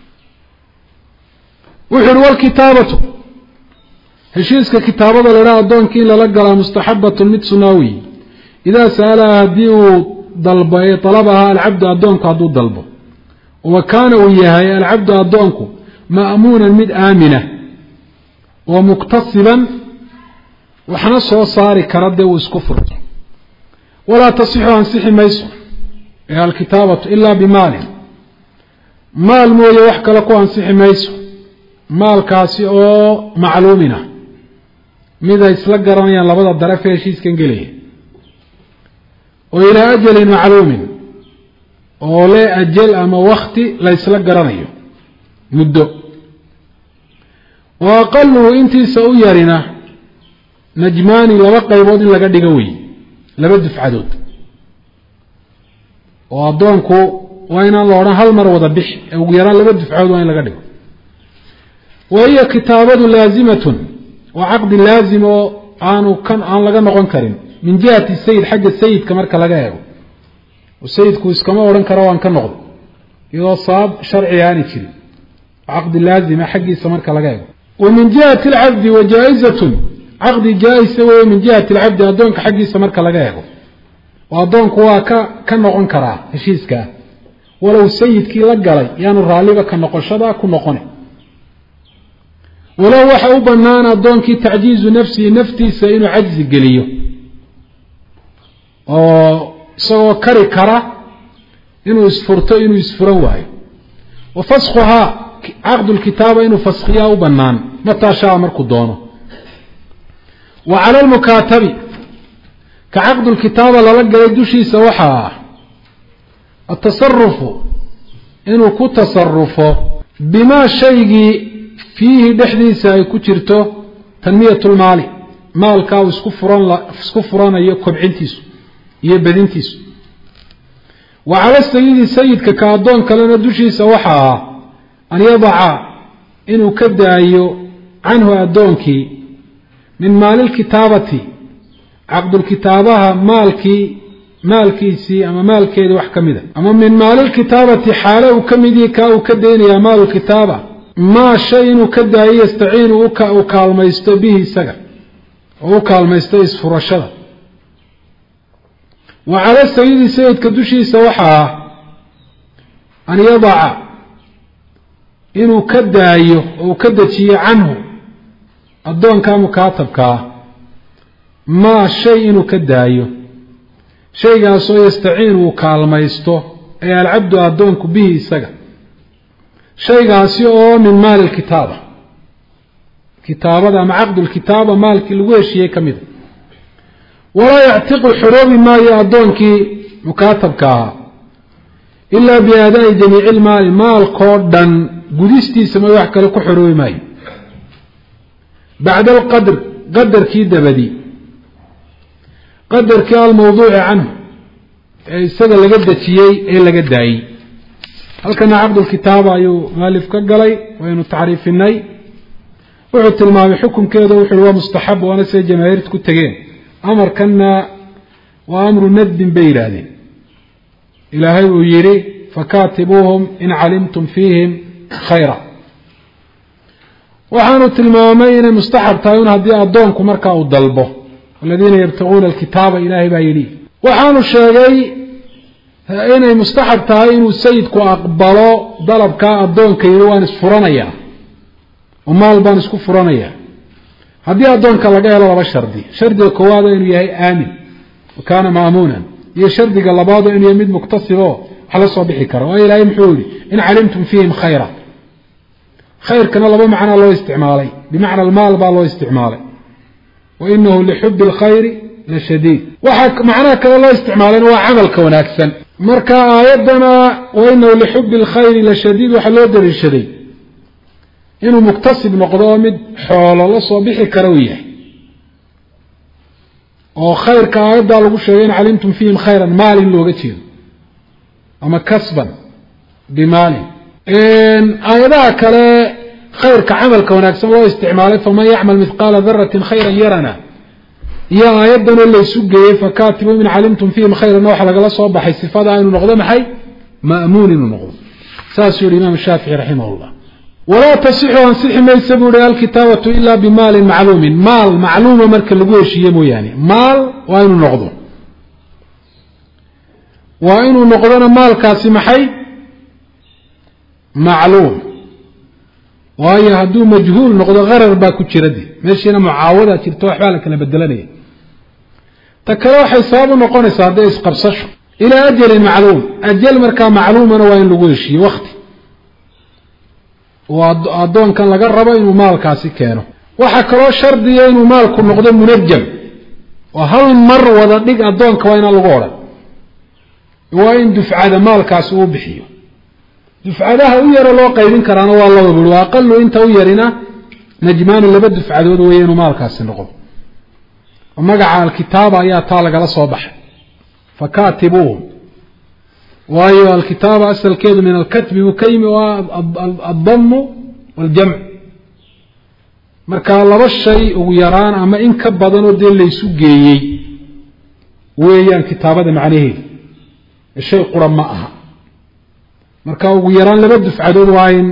wuxuu uhi walkitaabatu heshiiska kitaabada la idhaha addoonkii in lala galaa mustaxabatun mid sunaawi idaa sa'alaha haddii uu dalbo ee dalabahaa alcabdu addoonku hadduu dalbo wa kaana uu yahay alcabdu addoonku ma'muunan mid aamina oo muktasiban waxna soo saari kara dee uu isku furto walaa tasixu ansixi mayso ee alkitaabatu ilaa bimaalin maal mooye wax kale ku ansixi mayso maalkaasi oo macluumin ah mid ay isla garanayaan labada daraf ee heshiiskan gelaya oo ilaa ajalin macluumin oo le ajal ama wakti la isla garanayo muddo wa aqaluhu intiisa u yarina najmaani laba qaybood in laga dhigo wey laba dufcadood oo addoonku waa inaan la odhan hal mar wada bixi ee ugu yaraan laba dufcadood waa in laga dhigo wa hiya kitaabadu laazimatun waa caqdi laazim oo aanu kan aan laga noqon karin min jihati sayid xagga sayidka marka laga eego oo sayidku iskama odhan karo waan ka noqdo iyadoo sabab sharciga aani jirin caqdi laazima xaggiisa marka laga eego wa min jihati alcabdi wa jaa-izatun caqdi jaa-isa weeye min jihati alcabdi addoonka xaggiisa marka laga eego oo addoonku waa ka ka noqon karaa heshiiskaa walow sayidkii la galay yaanu raalliba ka noqoshadaa ku noqoni walow waxa u bannaan addoonkii tacjiizu nafsihi naftiisa inuu cajzi geliyo oo isagoo kari kara inuu isfurto inuu isfuran waayo wa faskhuhaa caqdu lkitaaba inuu faskhiyaa u bannaan mataa shaa markuu doono wa cala almukaatabi ka caqdu lkitaaba lala galay dushiisa waxaa ah atasarufu inuu ku tasarufo bimaa shaygii fiihi dhexdiisa ay ku jirto tanmiyat lmaali maalkaa uu isku furan isku furanayo kobcintiisu iyo bedintiisu wa cala sayidi sayidka ka addoon kalena dushiisa waxaa ah an yadaca inuu ka daayo canhu addoonkii min maalilkitaabati caqdulkitaabaha maalkii maalkiisii ama maalkeedii wax ka mida ama min maalilkitaabati xaale uu ka mid yahi kaa uu ka daynayaa maalulkitaaba maa shay inuu ka daayo yastaciinu u kaalmaysto bihi isaga oo u kaalmaysto isfurashada wa cala sayidi sayidka dushiisa waxaa ah an yadaca inuu ka daayo oo uu ka dejiyo canhu addoonkaa mukaatabkaa maa shay inuu ka daayo shaygaasoo yastaciinu uu kaalmaysto ee alcabdu addoonku bihi isaga shaygaasi oo min maali lkitaaba kitaabada ama caqdulkitaaba maalkii lagu heshiiyey ka mida walaa yactiqu xoroobi maayo addoonkii mukaatabka ahaa ilaa biaadaa'i jamiici lmaali maalkoo dhan gudistiisa ma wax kale ku xoroobi maayo bacda alqadr qadarkii dabadi qadarkii almawduuci canhu ee isaga laga dejiyey ee laga daayey halkana caqdulkitaaba ayuu mualif ka galay waynu tacriifinay wuxuu tilmaamay xukunkeeda wuxu uhi waa mustaxab waana siday jamaahiirta ku tegeen amarkanna waa amru nadbin bay yidhaahdeen ilaahay uu yidhi fakaatibuuhum in calimtum fiihim khayra waxaanu tilmaamay inay mustaxab tahay un haddii addoonku markaa uu dalbo aladiina yabtaguuna alkitaaba ilaahay baa yidhi waxaanu sheegay inay mustaxab tahay inuu sayidku aqbalo dalabkaa addoonka yidhi waan isfuranayaa oo maal baan isku furanayaa haddii addoonka laga helo laba shardi shardiga koowaado inuu yahay aamin wa kaana ma'muunan iyo shardiga labaado inuu yahay mid muktasiboo wax la soo bixi kara waayo ilaahay muxuu yihi in calimtum fiihim khayra khayrkana laba macnaa loo isticmaalay bimacna almaal baa loo isticmaalay wa inahu lixubi alkhayri la shadiid waxaa macnaha kale loo isticmaalayna waa camalka wanaagsan marka aayaddana wa inahu lixubi alkhayri la shadiid waxaa loo daliishaday inuu muktasib noqdo mid xoolo la soo bixi kara u yahay oo khayrka aayaddaa lagu sheegay in calimtum fiihim khayran maalin looga jeedo ama kasban bimaalin aayadaha kale khayrka camalka wanaagsan loo isticmaalay faman yacmal mithqaala daratin khayran yarana iyo aayaddanoo laysu geeyey fakaatibu in calimtum fiihim khayranna waxa lagala soo baxay sifada inuu noqdo maxay ma'muun inuu noqdo saasuu yihi imaam shaafici raximah llah walaa tasixu ansixi maysa buu ihi alkitaabatu ila bimaalin macluumin maal macluuma marka lagu heshiiye mooyaane maal waa inuu noqdo waa inuu noqdona maalkaasi maxay macluum waayo hadduu majhuul noqdo qarar baa ku jira de meeshiina mucaawada jirto waxbaa la kala bedelanaya ta kale waxay sabab u noqonaysaa hadday isqabsasho ilaa ajalin macluum ajal markaa macluumana waa in lagu heshiiye wakti oo addoonkan laga rabo inuu maalkaasi keeno waxaa kaloo shardiya inuu maalku noqdo munajam oo hal mar wada dhig addoonka waa inaan lagu odhan waa in dufcada maalkaasi uu bixiyo dufcadaha u yaro loo qaybin karaana waa laba buri waa aqalu inta u yarina najmaani laba dufcadood weeye inuu maalkaasi noqdo oo magaca alkitaaba ayaa taa lagala soo baxay fakaatibuuhum waayo alkitaaba asalkeedu min alkatbi buu ka yimi waa addamu waljamc markaa laba shay ugu yaraan ama in ka badanoo dee laysu geeyey weeyaan kitaabada macnaheedu shay qura ma aha marka ugu yaraan laba dufcadood waa in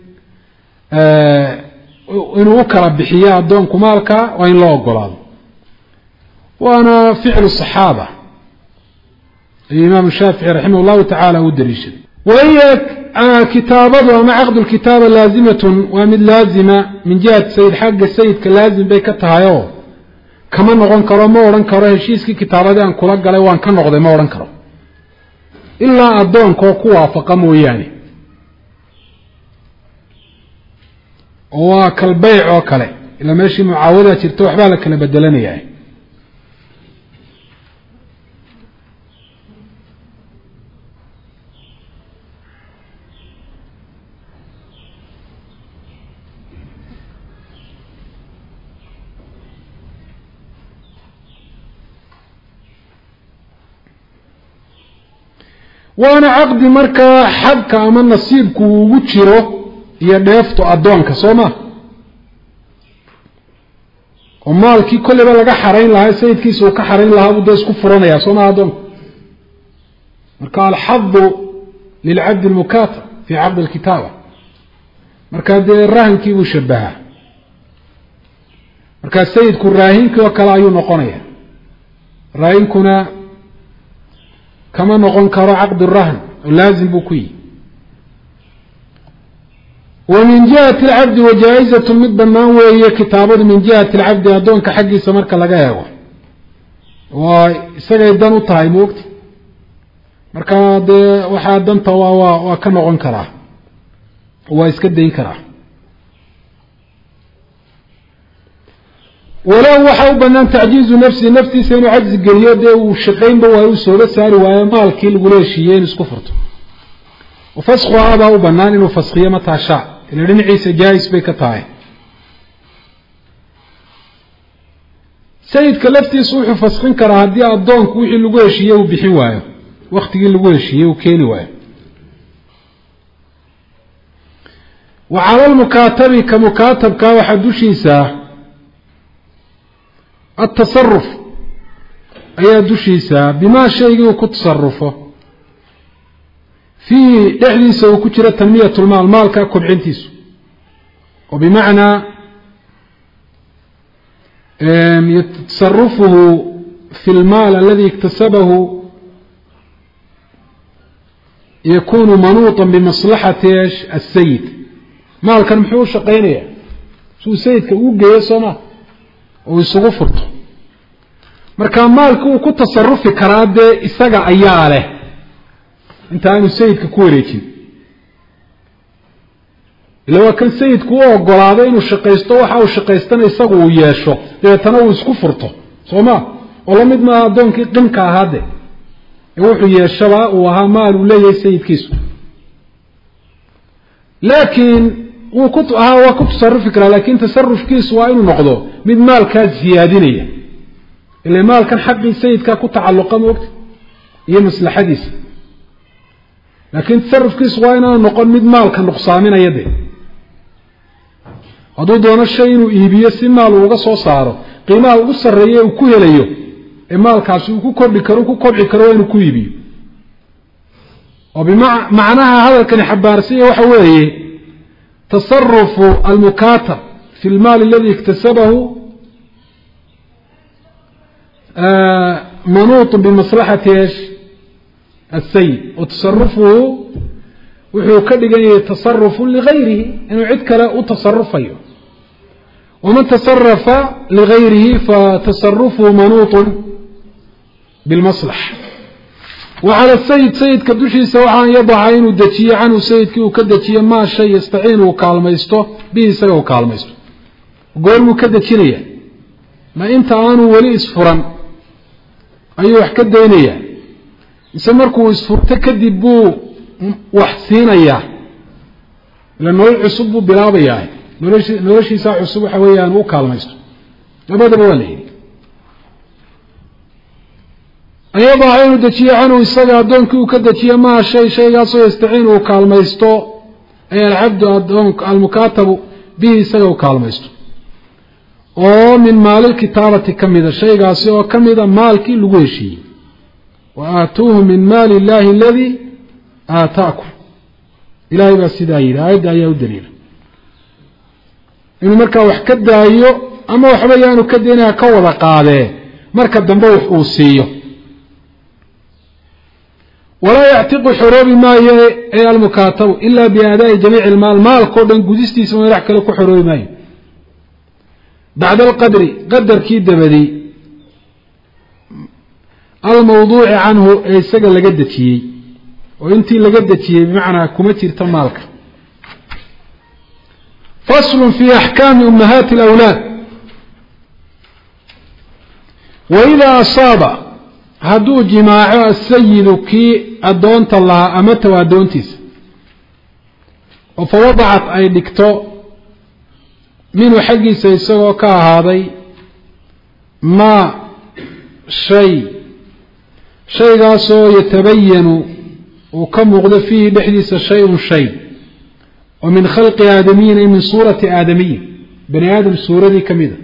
inuu u kala bixiyo addoonku maalka waa in loo ogolaado waana ficlu saxaaba ayuu imaamu shaafici raximah llahu tacaala u daliishaday wahiya kitaabadu ama caqdu lkitaaba laazimatun waa mid laazima min jihati sayid xagga sayidka laazim bay ka tahay oo kama noqon karo ma odhan karo heshiiskii kitaabadii aan kula galay waan ka noqday ma odhan karo ilaa addoonkaoo ku waafaqa mooyaane oo waa kalbayc oo kale ilaa meeshii mucaawada jirto waxbaa la kala bedelanayaa waana caqdi markaa xadka ama nasiibku ugu jiro iyo dheefto addoonka soo ma oo maalkii kolleyba laga xarayn lahaa sayidkiisa uu ka xarayn lahaa buu dee isku furanayaa soo maha addoonka marka alxadu lilcabdi almukaatab fii caqdi alkitaaba markaa dee raahinkii buu shabahaa markaa sayidku raahinkii oo kale ayuu noqonaya raahinkuna kama noqon karo caqd rahn oo laazim buu ku yihi wa min jihati alcabdi wajaa-izatu mid bannaan weeye kitaabadu min jihati alcabdi addoonka xaggiisa marka laga eego waa isagay dan u tahay moogti marka dee waxaa danta waa waa waa ka noqon karaa waa iska dayn karaa walow waxaa u banaan tacjiizu nafsi naftiisa inuu cajzi geliyo dee uu shaqaynba waayo u soola saari waayo maalkii lagula heshiiyey inuu isku furto faskuhaa baa u banaan inuu faskiyo mataa shaa ila dhinaciisa jaa-is bay ka tahay sayidka laftiisu wuxuu faskin karaa haddii addoonku wixii lagu heshiiyey uu bixin waayo waktigii lagu heshiiyey uu keeni waayo wa cala lmukaatabi ka mukaatabkaa waxaa dushiisa التصرف ayaa dushiisa bimaa shaygii uu ku tasarufo fii dhexdiisa uu ku jiro tanmiyat lmaal maalka kobcintiisu oo bimacnaa tasarufuhu fi lmaal aladi iktasabahu yakunu manuuطa bimaslaxati asayid maalkan muxuu u shaqaynaya suu sayidka ugu geeyo soo ma oo isugu furto marka maalka uu ku tasarufi karaa dee isaga ayaa leh inta aanu sayidka ku wareejin ila waa kan sayidku u ogolaado inuu shaqaysto waxa uu shaqaystana isagu uu yeesho dabeetana uu isku furto soo ma oo la mid maaha addoonkii qinka ahaade ee wuxuu yeeshaba uu ahaa maal uu leeyahay sayidkiisu laakiin وكنت ها وكنت تصرف فكرة لكن تصرف كيس وإنه نقضه من مال كان زيادينية اللي مال كان حق السيد كان كنت تعلقا وقت يمس حديث لكن تصرف كيس وإنه نقض من مال كان نقصامين يده هذا دون الشيء إنه إيبيا سمال وقص وصاره قيمة وقص الرئيه وكوه ليه مال كاسو وكو بكرو وكو بكرو إنه كويبي وبمعناها هذا كان حبارسية وحويه تصرف المكاتب في المال الذي اكتسبه منوط بمصلحة ايش السيد وتصرفه وحو كدغاي تصرف لغيره انه عد كلا وتصرف ايوه ومن تصرف لغيره فتصرفه منوط بالمصلحة وعلى السيد سيد كدوشي سواء يضع عينه دجي عنه سيد كيو كدجي ما شيء يستعينه وكالميسته به سوى وكالميسته قول مكدجينيه ما انت انو ولي اسفرا ايو حكدينيه يسمركو اسفرت كدب بو وحسينيا لانه العصب بلابيا نولشي نولشي ساعه عصب حويان وكالميسته ابدا ولي أيضا عينه دجي عنه يستغى أدونك وكدجي ما شيء شيء يصو يستعين وكالميستو أي العبد أدونك المكاتب به يستغى وكالميستو ومن مال الكتابة كمذا شيء قاسي وكمذا مالك لغوشي وآتوه من مال الله الذي آتاكم إلهي بس دايرة هاي داية ودليل إنه مركا وحكد دايو أما وحبيانو كدينها كوضا قاده مركا دنبوح أوسيه ولا يعتق حروب ما هي المكاتب إلا بأداء جميع المال مال كودن قدستي سمي رحك لك حروب ما هي بعد القدر قدر كيد بدي الموضوع عنه يسجل لقدتي وانتي لقدتي بمعنى كمتير تمالك فصل في أحكام أمهات الأولاد وإذا أصاب هدو جماعة السيد كي أدونت الله أمت وأدونتيس وفوضعت أي دكتو من حقي سيسوى كهذا ما شيء شيء قاسو يتبين وكم وغد فيه بحديث شيء شيء ومن خلق آدمين من صورة آدمية بني آدم صورة دي كميدة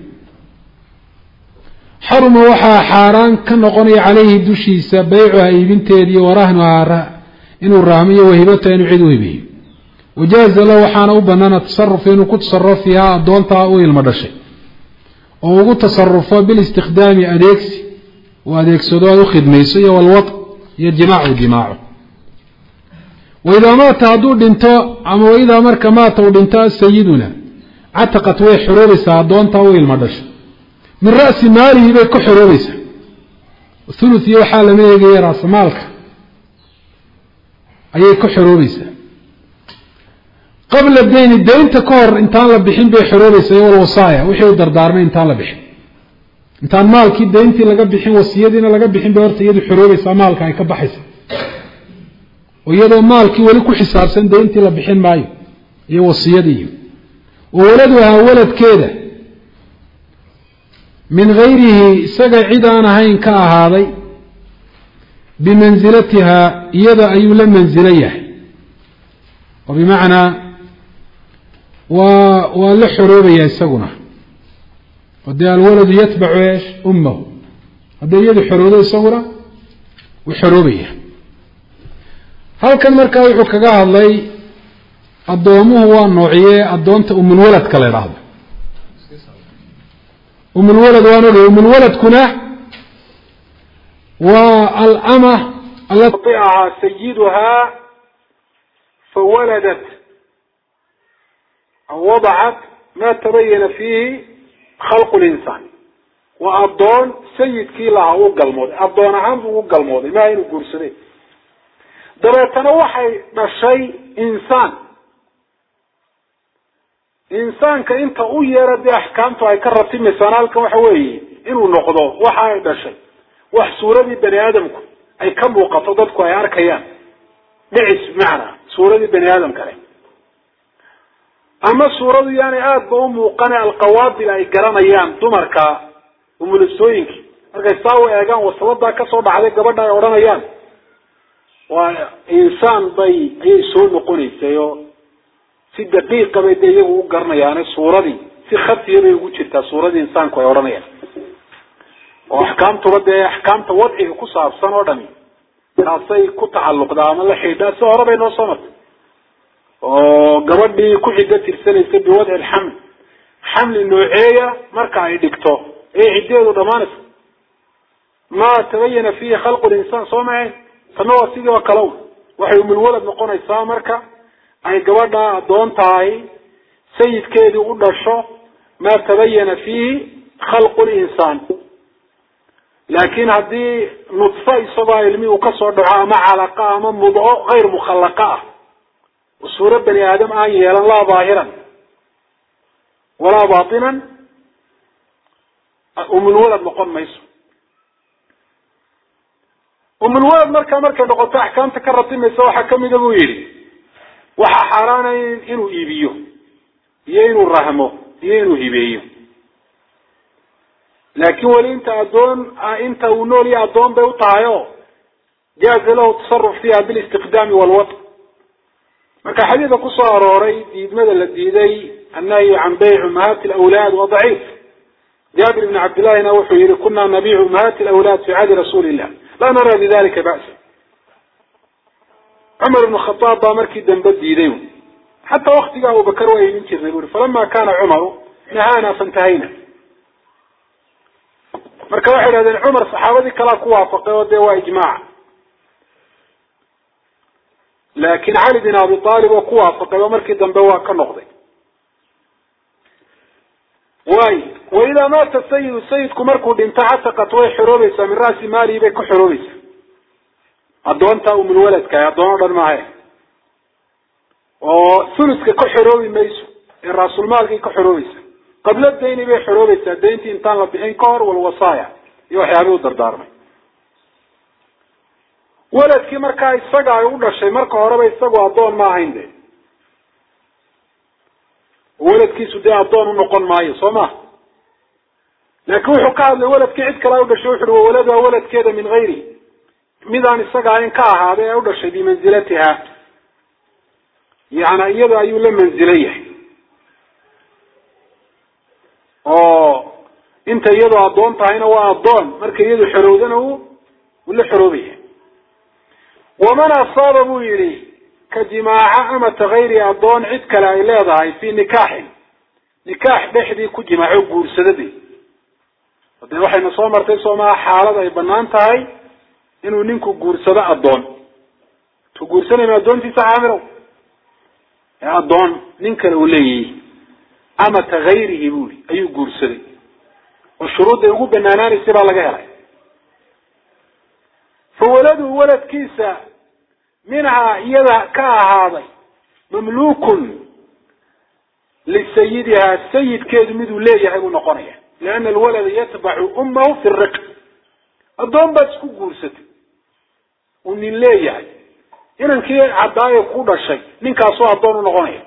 حرم وحا حاران كنقني عليه دوشيسا بيعها ايبنتيدي ورهنها انو الرهمية وهبتها انو عيدو هبيه وجاز له وحانا وبنانا تصرف انو كتصرف فيها دونتا او المدشي وقو تصرفها بالاستخدام اديكسي واديكسو دو خدميسية والوطء يجماع وجماعه واذا مات هدو دنتا اما واذا مرك مات ودنتا سيدنا عتقت وي حروريسا دونتا او المدشي من رأس ماله بي كحروبيسا الثلث يوحى لما يجي رأس مالك أي كحروبيسا قبل الدين الدين تكور انتان لبحين بي حروبيسا يو الوصايا وحيو دردارمين انتان لبحين انتان مالك الدين تي لقبحين وصيادين لقبحين بورت يدو حروبيسا مالك هاي كبحيسا ويدو مالك ولكو حسابسا دين تي لبحين مايو يو وصيادين وولدها ولد كده من غيره سجى عدان هين كهذا بمنزلتها يدا أي لم منزليه وبمعنى و ولحروبية يسقونه ودي الولد يتبع ايش أمه هذا يد حروبية يسقونه وحروبية هل كان مركز حكاها الله الضوامه هو النوعية الضوامة أم الولد كلا يراه أم الولد وانوله أم الولد كناه والأمة التي طيعها سيدها فولدت أو وضعت ما تبين فيه خلق الإنسان وأبضون سيد كيلها وقل موضي أبضون عام وقل موضي ما هي نقول سنين دبتنا وحي بشيء إنسان إنسان كأنت أويرا بأحكامته أي كرتي مثالك وحوي إنه نقضه وحاي بشيء وحصورة بني آدمكم أي كم وقصدتك أي أركيان نعس معنا صورة بني آدم كلام أما الصورة يعني آد بهم وقنع القوابل أي قرام أيام دمركا وملسوينك markay saaw eegaan wasalada ka soo dhacday gabadha ay oranayaan waa insaan bay ay soo noqonaysay oo si daqiiq bay iyagu u garanayaan suuradii si khatiir ay ugu jirtaa suuradii insaanku ay oranayaan oo ahkaamtu wada ahkaamta wadciga ku saabsan oo dhami taasay ku tacalluqda ama la xidhaa soo horabay noo soo martay oo gabadhii ku xidha tirsanaysa biwadci alhaml haml nooceeya marka ay dhigto ee xideedu dhamaanaysa ما تبين فيه خلق الإنسان صومعين سنوى سيدي وكلون وحي من الولد نقونا يسامرك أي قبضنا دون تاي سيد كيدي قد الشو ما تبين فيه خلق الإنسان لكن هذه نطفة صبا علمي وكسر دعاء مع علاقة من موضوع غير مخلقة وسورة بني آدم آية لا ظاهرا ولا باطنا ومن الولد نقونا يسو ومن وين مركا مركا نقطة أحكام تكررت من سوا حكم يدويري وح حرانا إنه يبيه ينو الرحمه ينو يبيه لكن ولي أنت أدون أنت ونولي أدون بوطايو جاز له تصرف فيها بالاستخدام والوطن مركا حديث قصة روري ديد ماذا الذي النهي عن بيع أمهات الأولاد وضعيف جابر بن عبد الله نوحي كنا نبيع أمهات الأولاد في عهد رسول الله لا نرى بذلك بأسا عمر بن الخطاب بامركي دنبد يديون حتى وقت أبو بكر وينكر نقول فلما كان عمر نهانا فانتهينا مركا واحد هذا عمر صحابتي كلا كوافق ودوا إجماع لكن علي بن أبي طالب وكوافق ومركي دنبوا كنقضي واي وإذا مات السيد السيد كمركو بنت عتقت وهي حروبيسة من رأس مالي بيك حروبيسة أدوانتا ومن ولدك يا أدوان معي وثلثك كحروبي ميسو الرأس المال كحروبيسة قبل الدين بي حروبيسة دينتي انتان لبحين كار والوصايا يوحي أبيو دردارمي ولدك مركا يساقع يقول الشيء مركا هربا يساقع أدوان ما عندي ولدكيسو دي أدوان نقون معي صماه لكن وحكا لولدك عد كلا يقول الشيء وولدها ولد كذا من غيره ميدان السقعين كاها هذا يقول الشيء بمنزلتها يعني يدعى يولى منزليه أوه انت يدعى الضون طاهنا والضون مركا يدعى حرودنا ولا حروبيه ومن أصاب بويري كجماعة أما تغيري الضون عد كلا إليضها في نكاح نكاح بحدي كجماعة قول سددي hadii waxay soo martay Soomaa xaalad ay banaan tahay inuu ninku guursado adoon tu guursanayna adoontiisa aamiro ee adoon ninka uu leeyahay ama tagayrihi buri ayuu guursaday oo shuruuda ugu banaanaanaysa baa laga helay fawaladu waladkiisa minha iyada ka ahaaday mamluukun lisayidha sayidkeedu miduu leeyahay uu noqonaya لأن الولد يتبع أمه في الرق الضوء بس كجورست ومن ليه يعني إن كي عداية كودا شيء من كاسوا الضوء نغنيه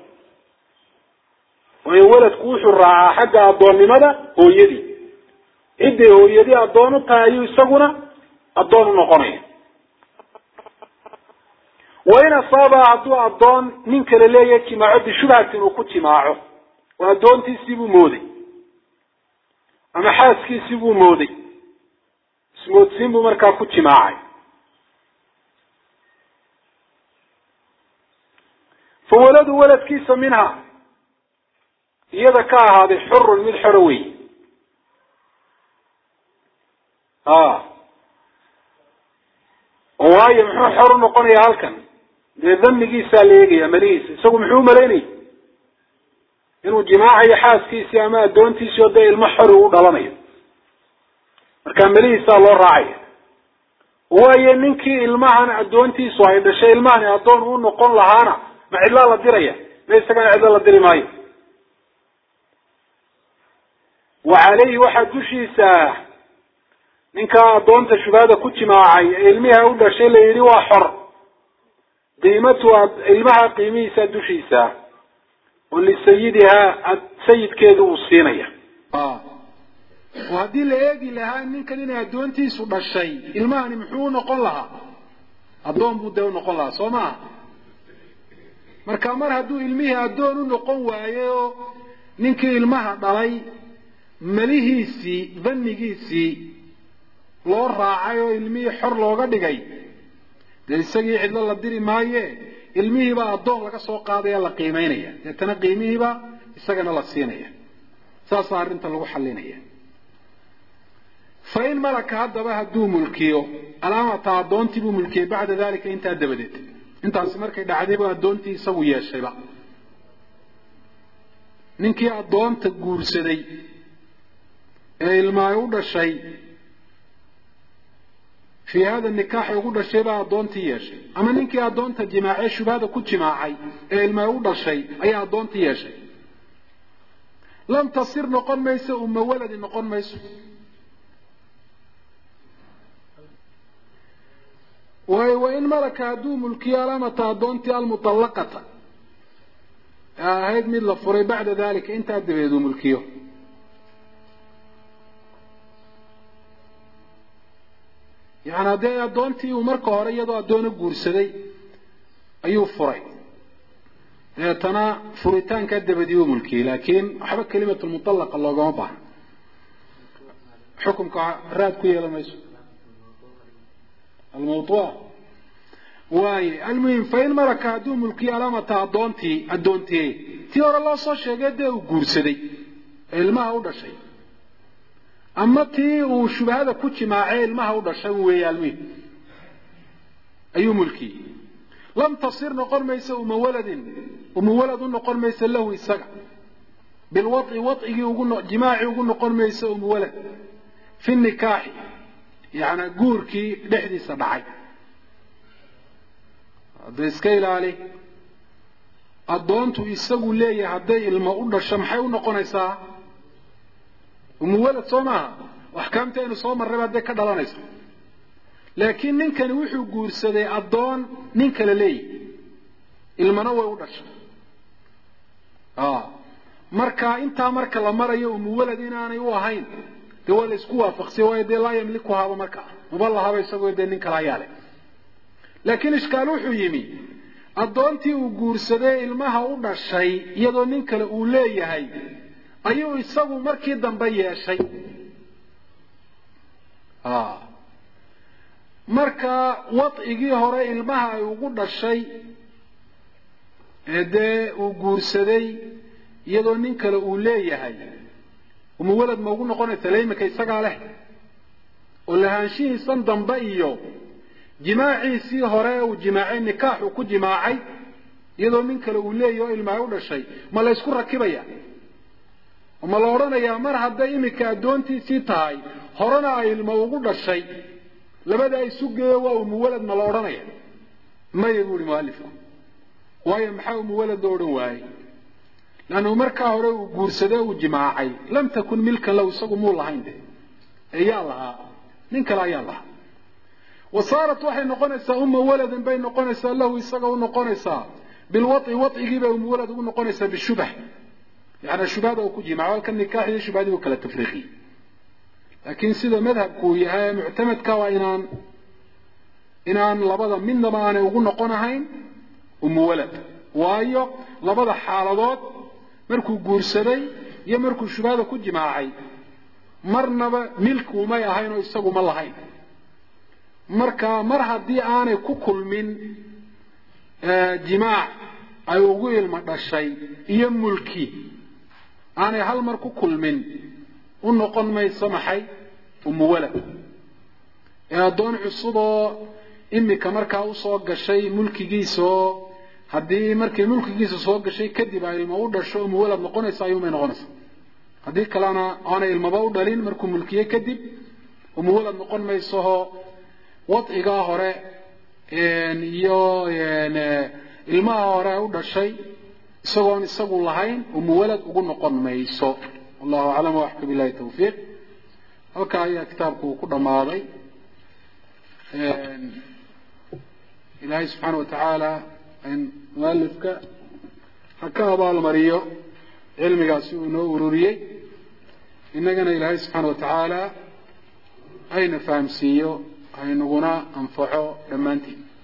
ويولد كوش الرعاة حق الضوء لماذا هو يدي إدي هو يدي الضوء تايو يسقنا الضوء نغنيه وإن أصاب عدو الضوء من كلاليه كما عد شبهة وكت معه والضوء تسيبه مودي أما حاسكي سيبو مودي سموت سيبو مركا كوتشي معاي فولد ولد كيس منها يذكى هذا حر من الحروي آه وهاي محو حر نقوني هالكن ذنب كيسا ليقي يا مليس سوق محو مليني inuu jimaacayo xaaskiisa ama adoontiisa oo day ilmo xor u dhalanayo marka maliisa loo raacay waaye ninkii ilmahan adoontiisu ay dhashay ilmahan adoon uu noqon lahaana ma cidla la diraya ma isaga cidla la diri maayo وعليه واحد دشيسا ninka adoonta shubada ku jimaacay ilmaha u dhashay la yiri waa xor qiimatu ilmaha qiimihiisa dushiisa ولسيدها السيد كيدو الصينية آه وهذه اللي يجي لها إن كان إنها دونتي سود الشيء المعنى محور نقول لها الدون بده نقول لها سمع مركامر هدو علمها الدون نقول وياه نك علمها ضلي مليه سي ظني سي لو راعيو علمي حر لو قد جاي ده السجي عند الله ديري مايه علمي بقى الدون لك سوق قاضي يلا قيمينية تنا قيمه بقى السجن الله سينية صار أنت لو حلينية فإن ملك هذا بها دو ملكيو علامة تعدونتي بملكي بعد ذلك أنت أدبدت أنت عسمرك إذا عديبها دونتي سوية الشيء بقى ننكي أدون تقول سدي المايود الشيء في هذا النكاح يقول الشيء بقى أدونتي يشي أما ننكي أدون تجماعي شو هذا كل جماعي المايود الشيء أي أدونتي يشي لم تصير نقول ميسى أم ولد نقول ميسى وإن ملك هدو ملكي علامة دونتي المطلقة هيد من لفري بعد ذلك انت أدبيدو ملكيه يعني هذا دونتي ومركه هريضو أدون قرسدي أيو فري تنا فريتان كأدبيدو ملكي لكن أحب كلمة المطلقة الله قام بها حكم كراد كوية لما يسو الموضوع واي المهم فين مرك هدو ملكي علامة الدونتي الدونتي تيار الله صار شيء قد وجورسدي الماء هو ده شيء أما تي وشو هذا كوتش مع الماء هو ده شيء ويا المهم أي ملكي لم تصير نقول ما يسوي مولد ومولد نقول ما يسوي له يسقع بالوطء وطء يقول جماعي يقول نقول ما يسوي مولد في النكاح يعني جوركي لحدي سبعي هذا إسكيل عليه الدونتو يسوي ليه هذا المؤود الشمحي ونقونيسا ومولد صومها وحكامته إنه صوم الربع ده كده لا نسمع لكن نين كان وحي جورسده الدون نين كلا ليه المنوى ودش آه مركا أنت مركا لما رأيه ومولدين أنا يوهين دول اسكوا فقسوا يدي لا يملكها ومركا وبالله هذا يسوي يدي نين كلا ياله لكن إشكالوه يمي الدونتي وجورسده المها ودش شيء يدو نين كلا أوليه هاي أيوه يسوي مركي دنبيه شيء آه marka wadcigii hore ilmaha ay ugu dhashay ee uu guursaday iyadoo nin kale uu leeyahay uma walad ma ugu noqonay taleemka isaga leh oo lahaanshihiisan dambe iyo jimaaciisii hore uu jimaacay nikaax ku jimaacay iyadoo nin kale uu leeyahay ilmaha u dhashay ma la isku rakibaya ma la oranayaa mar hadday imika adoontiisii tahay horena ay ilmo ugu dhashay لبدا يسوق ومولد ما لورانيا ما يقول مؤلف واي محاو مولد دورن واي لانه marka hore uu guursaday uu jimaacay lam takun milka law isagu muu lahayn ayaa laha nin kale ayaa laha وصارت waxay noqonaysaa umma waladan bay noqonaysaa lahu isaga uu noqonaysaa bil wati watigiiba uu walad uu noqonaysaa bishubah yani shubada uu ku jimaaco kan nikaax iyo shubadi uu kala tafriqi لكن سيدا مذهبكو يهي معتمد كوا إنان إنان لبدا من نبانا يقول نقونهين أم ولد وأيو لبدا حالضات مركو قرسدي يمركو شبادة كو جماعي مرنبا ملكو ما يهين ويستقو مالهين مركا مرها دي آني كوكل من جماع أي وقوي المدشي يملكي آني هل مركو كل من ونقول ما يسمحي أم ولد يا دون عصبة إمي كمركا وصوق الشيء ملك جيسو هدي مركي ملك جيسو صوق الشيء كدب على الموضوع شو أم ولد نقول يسايوم ينغنس هدي كلانا أنا الموضوع لين مركو ملكية كدب أم ولد نقول ما يسوه وضع جاهرة إن يو إن الماء هراء وده الشيء سواء نسقوا اللهين أم ولد وقول نقول ما يسوه الله أعلم وأحكي بالله التوفيق وكاية كتابك كل ماضي إلهي سبحانه وتعالى أن مؤلفك هكذا المريو علمي قاسو نوروري إننا إلهي سبحانه وتعالى أين فهم سيو أين نغنى أنفعه لمانتي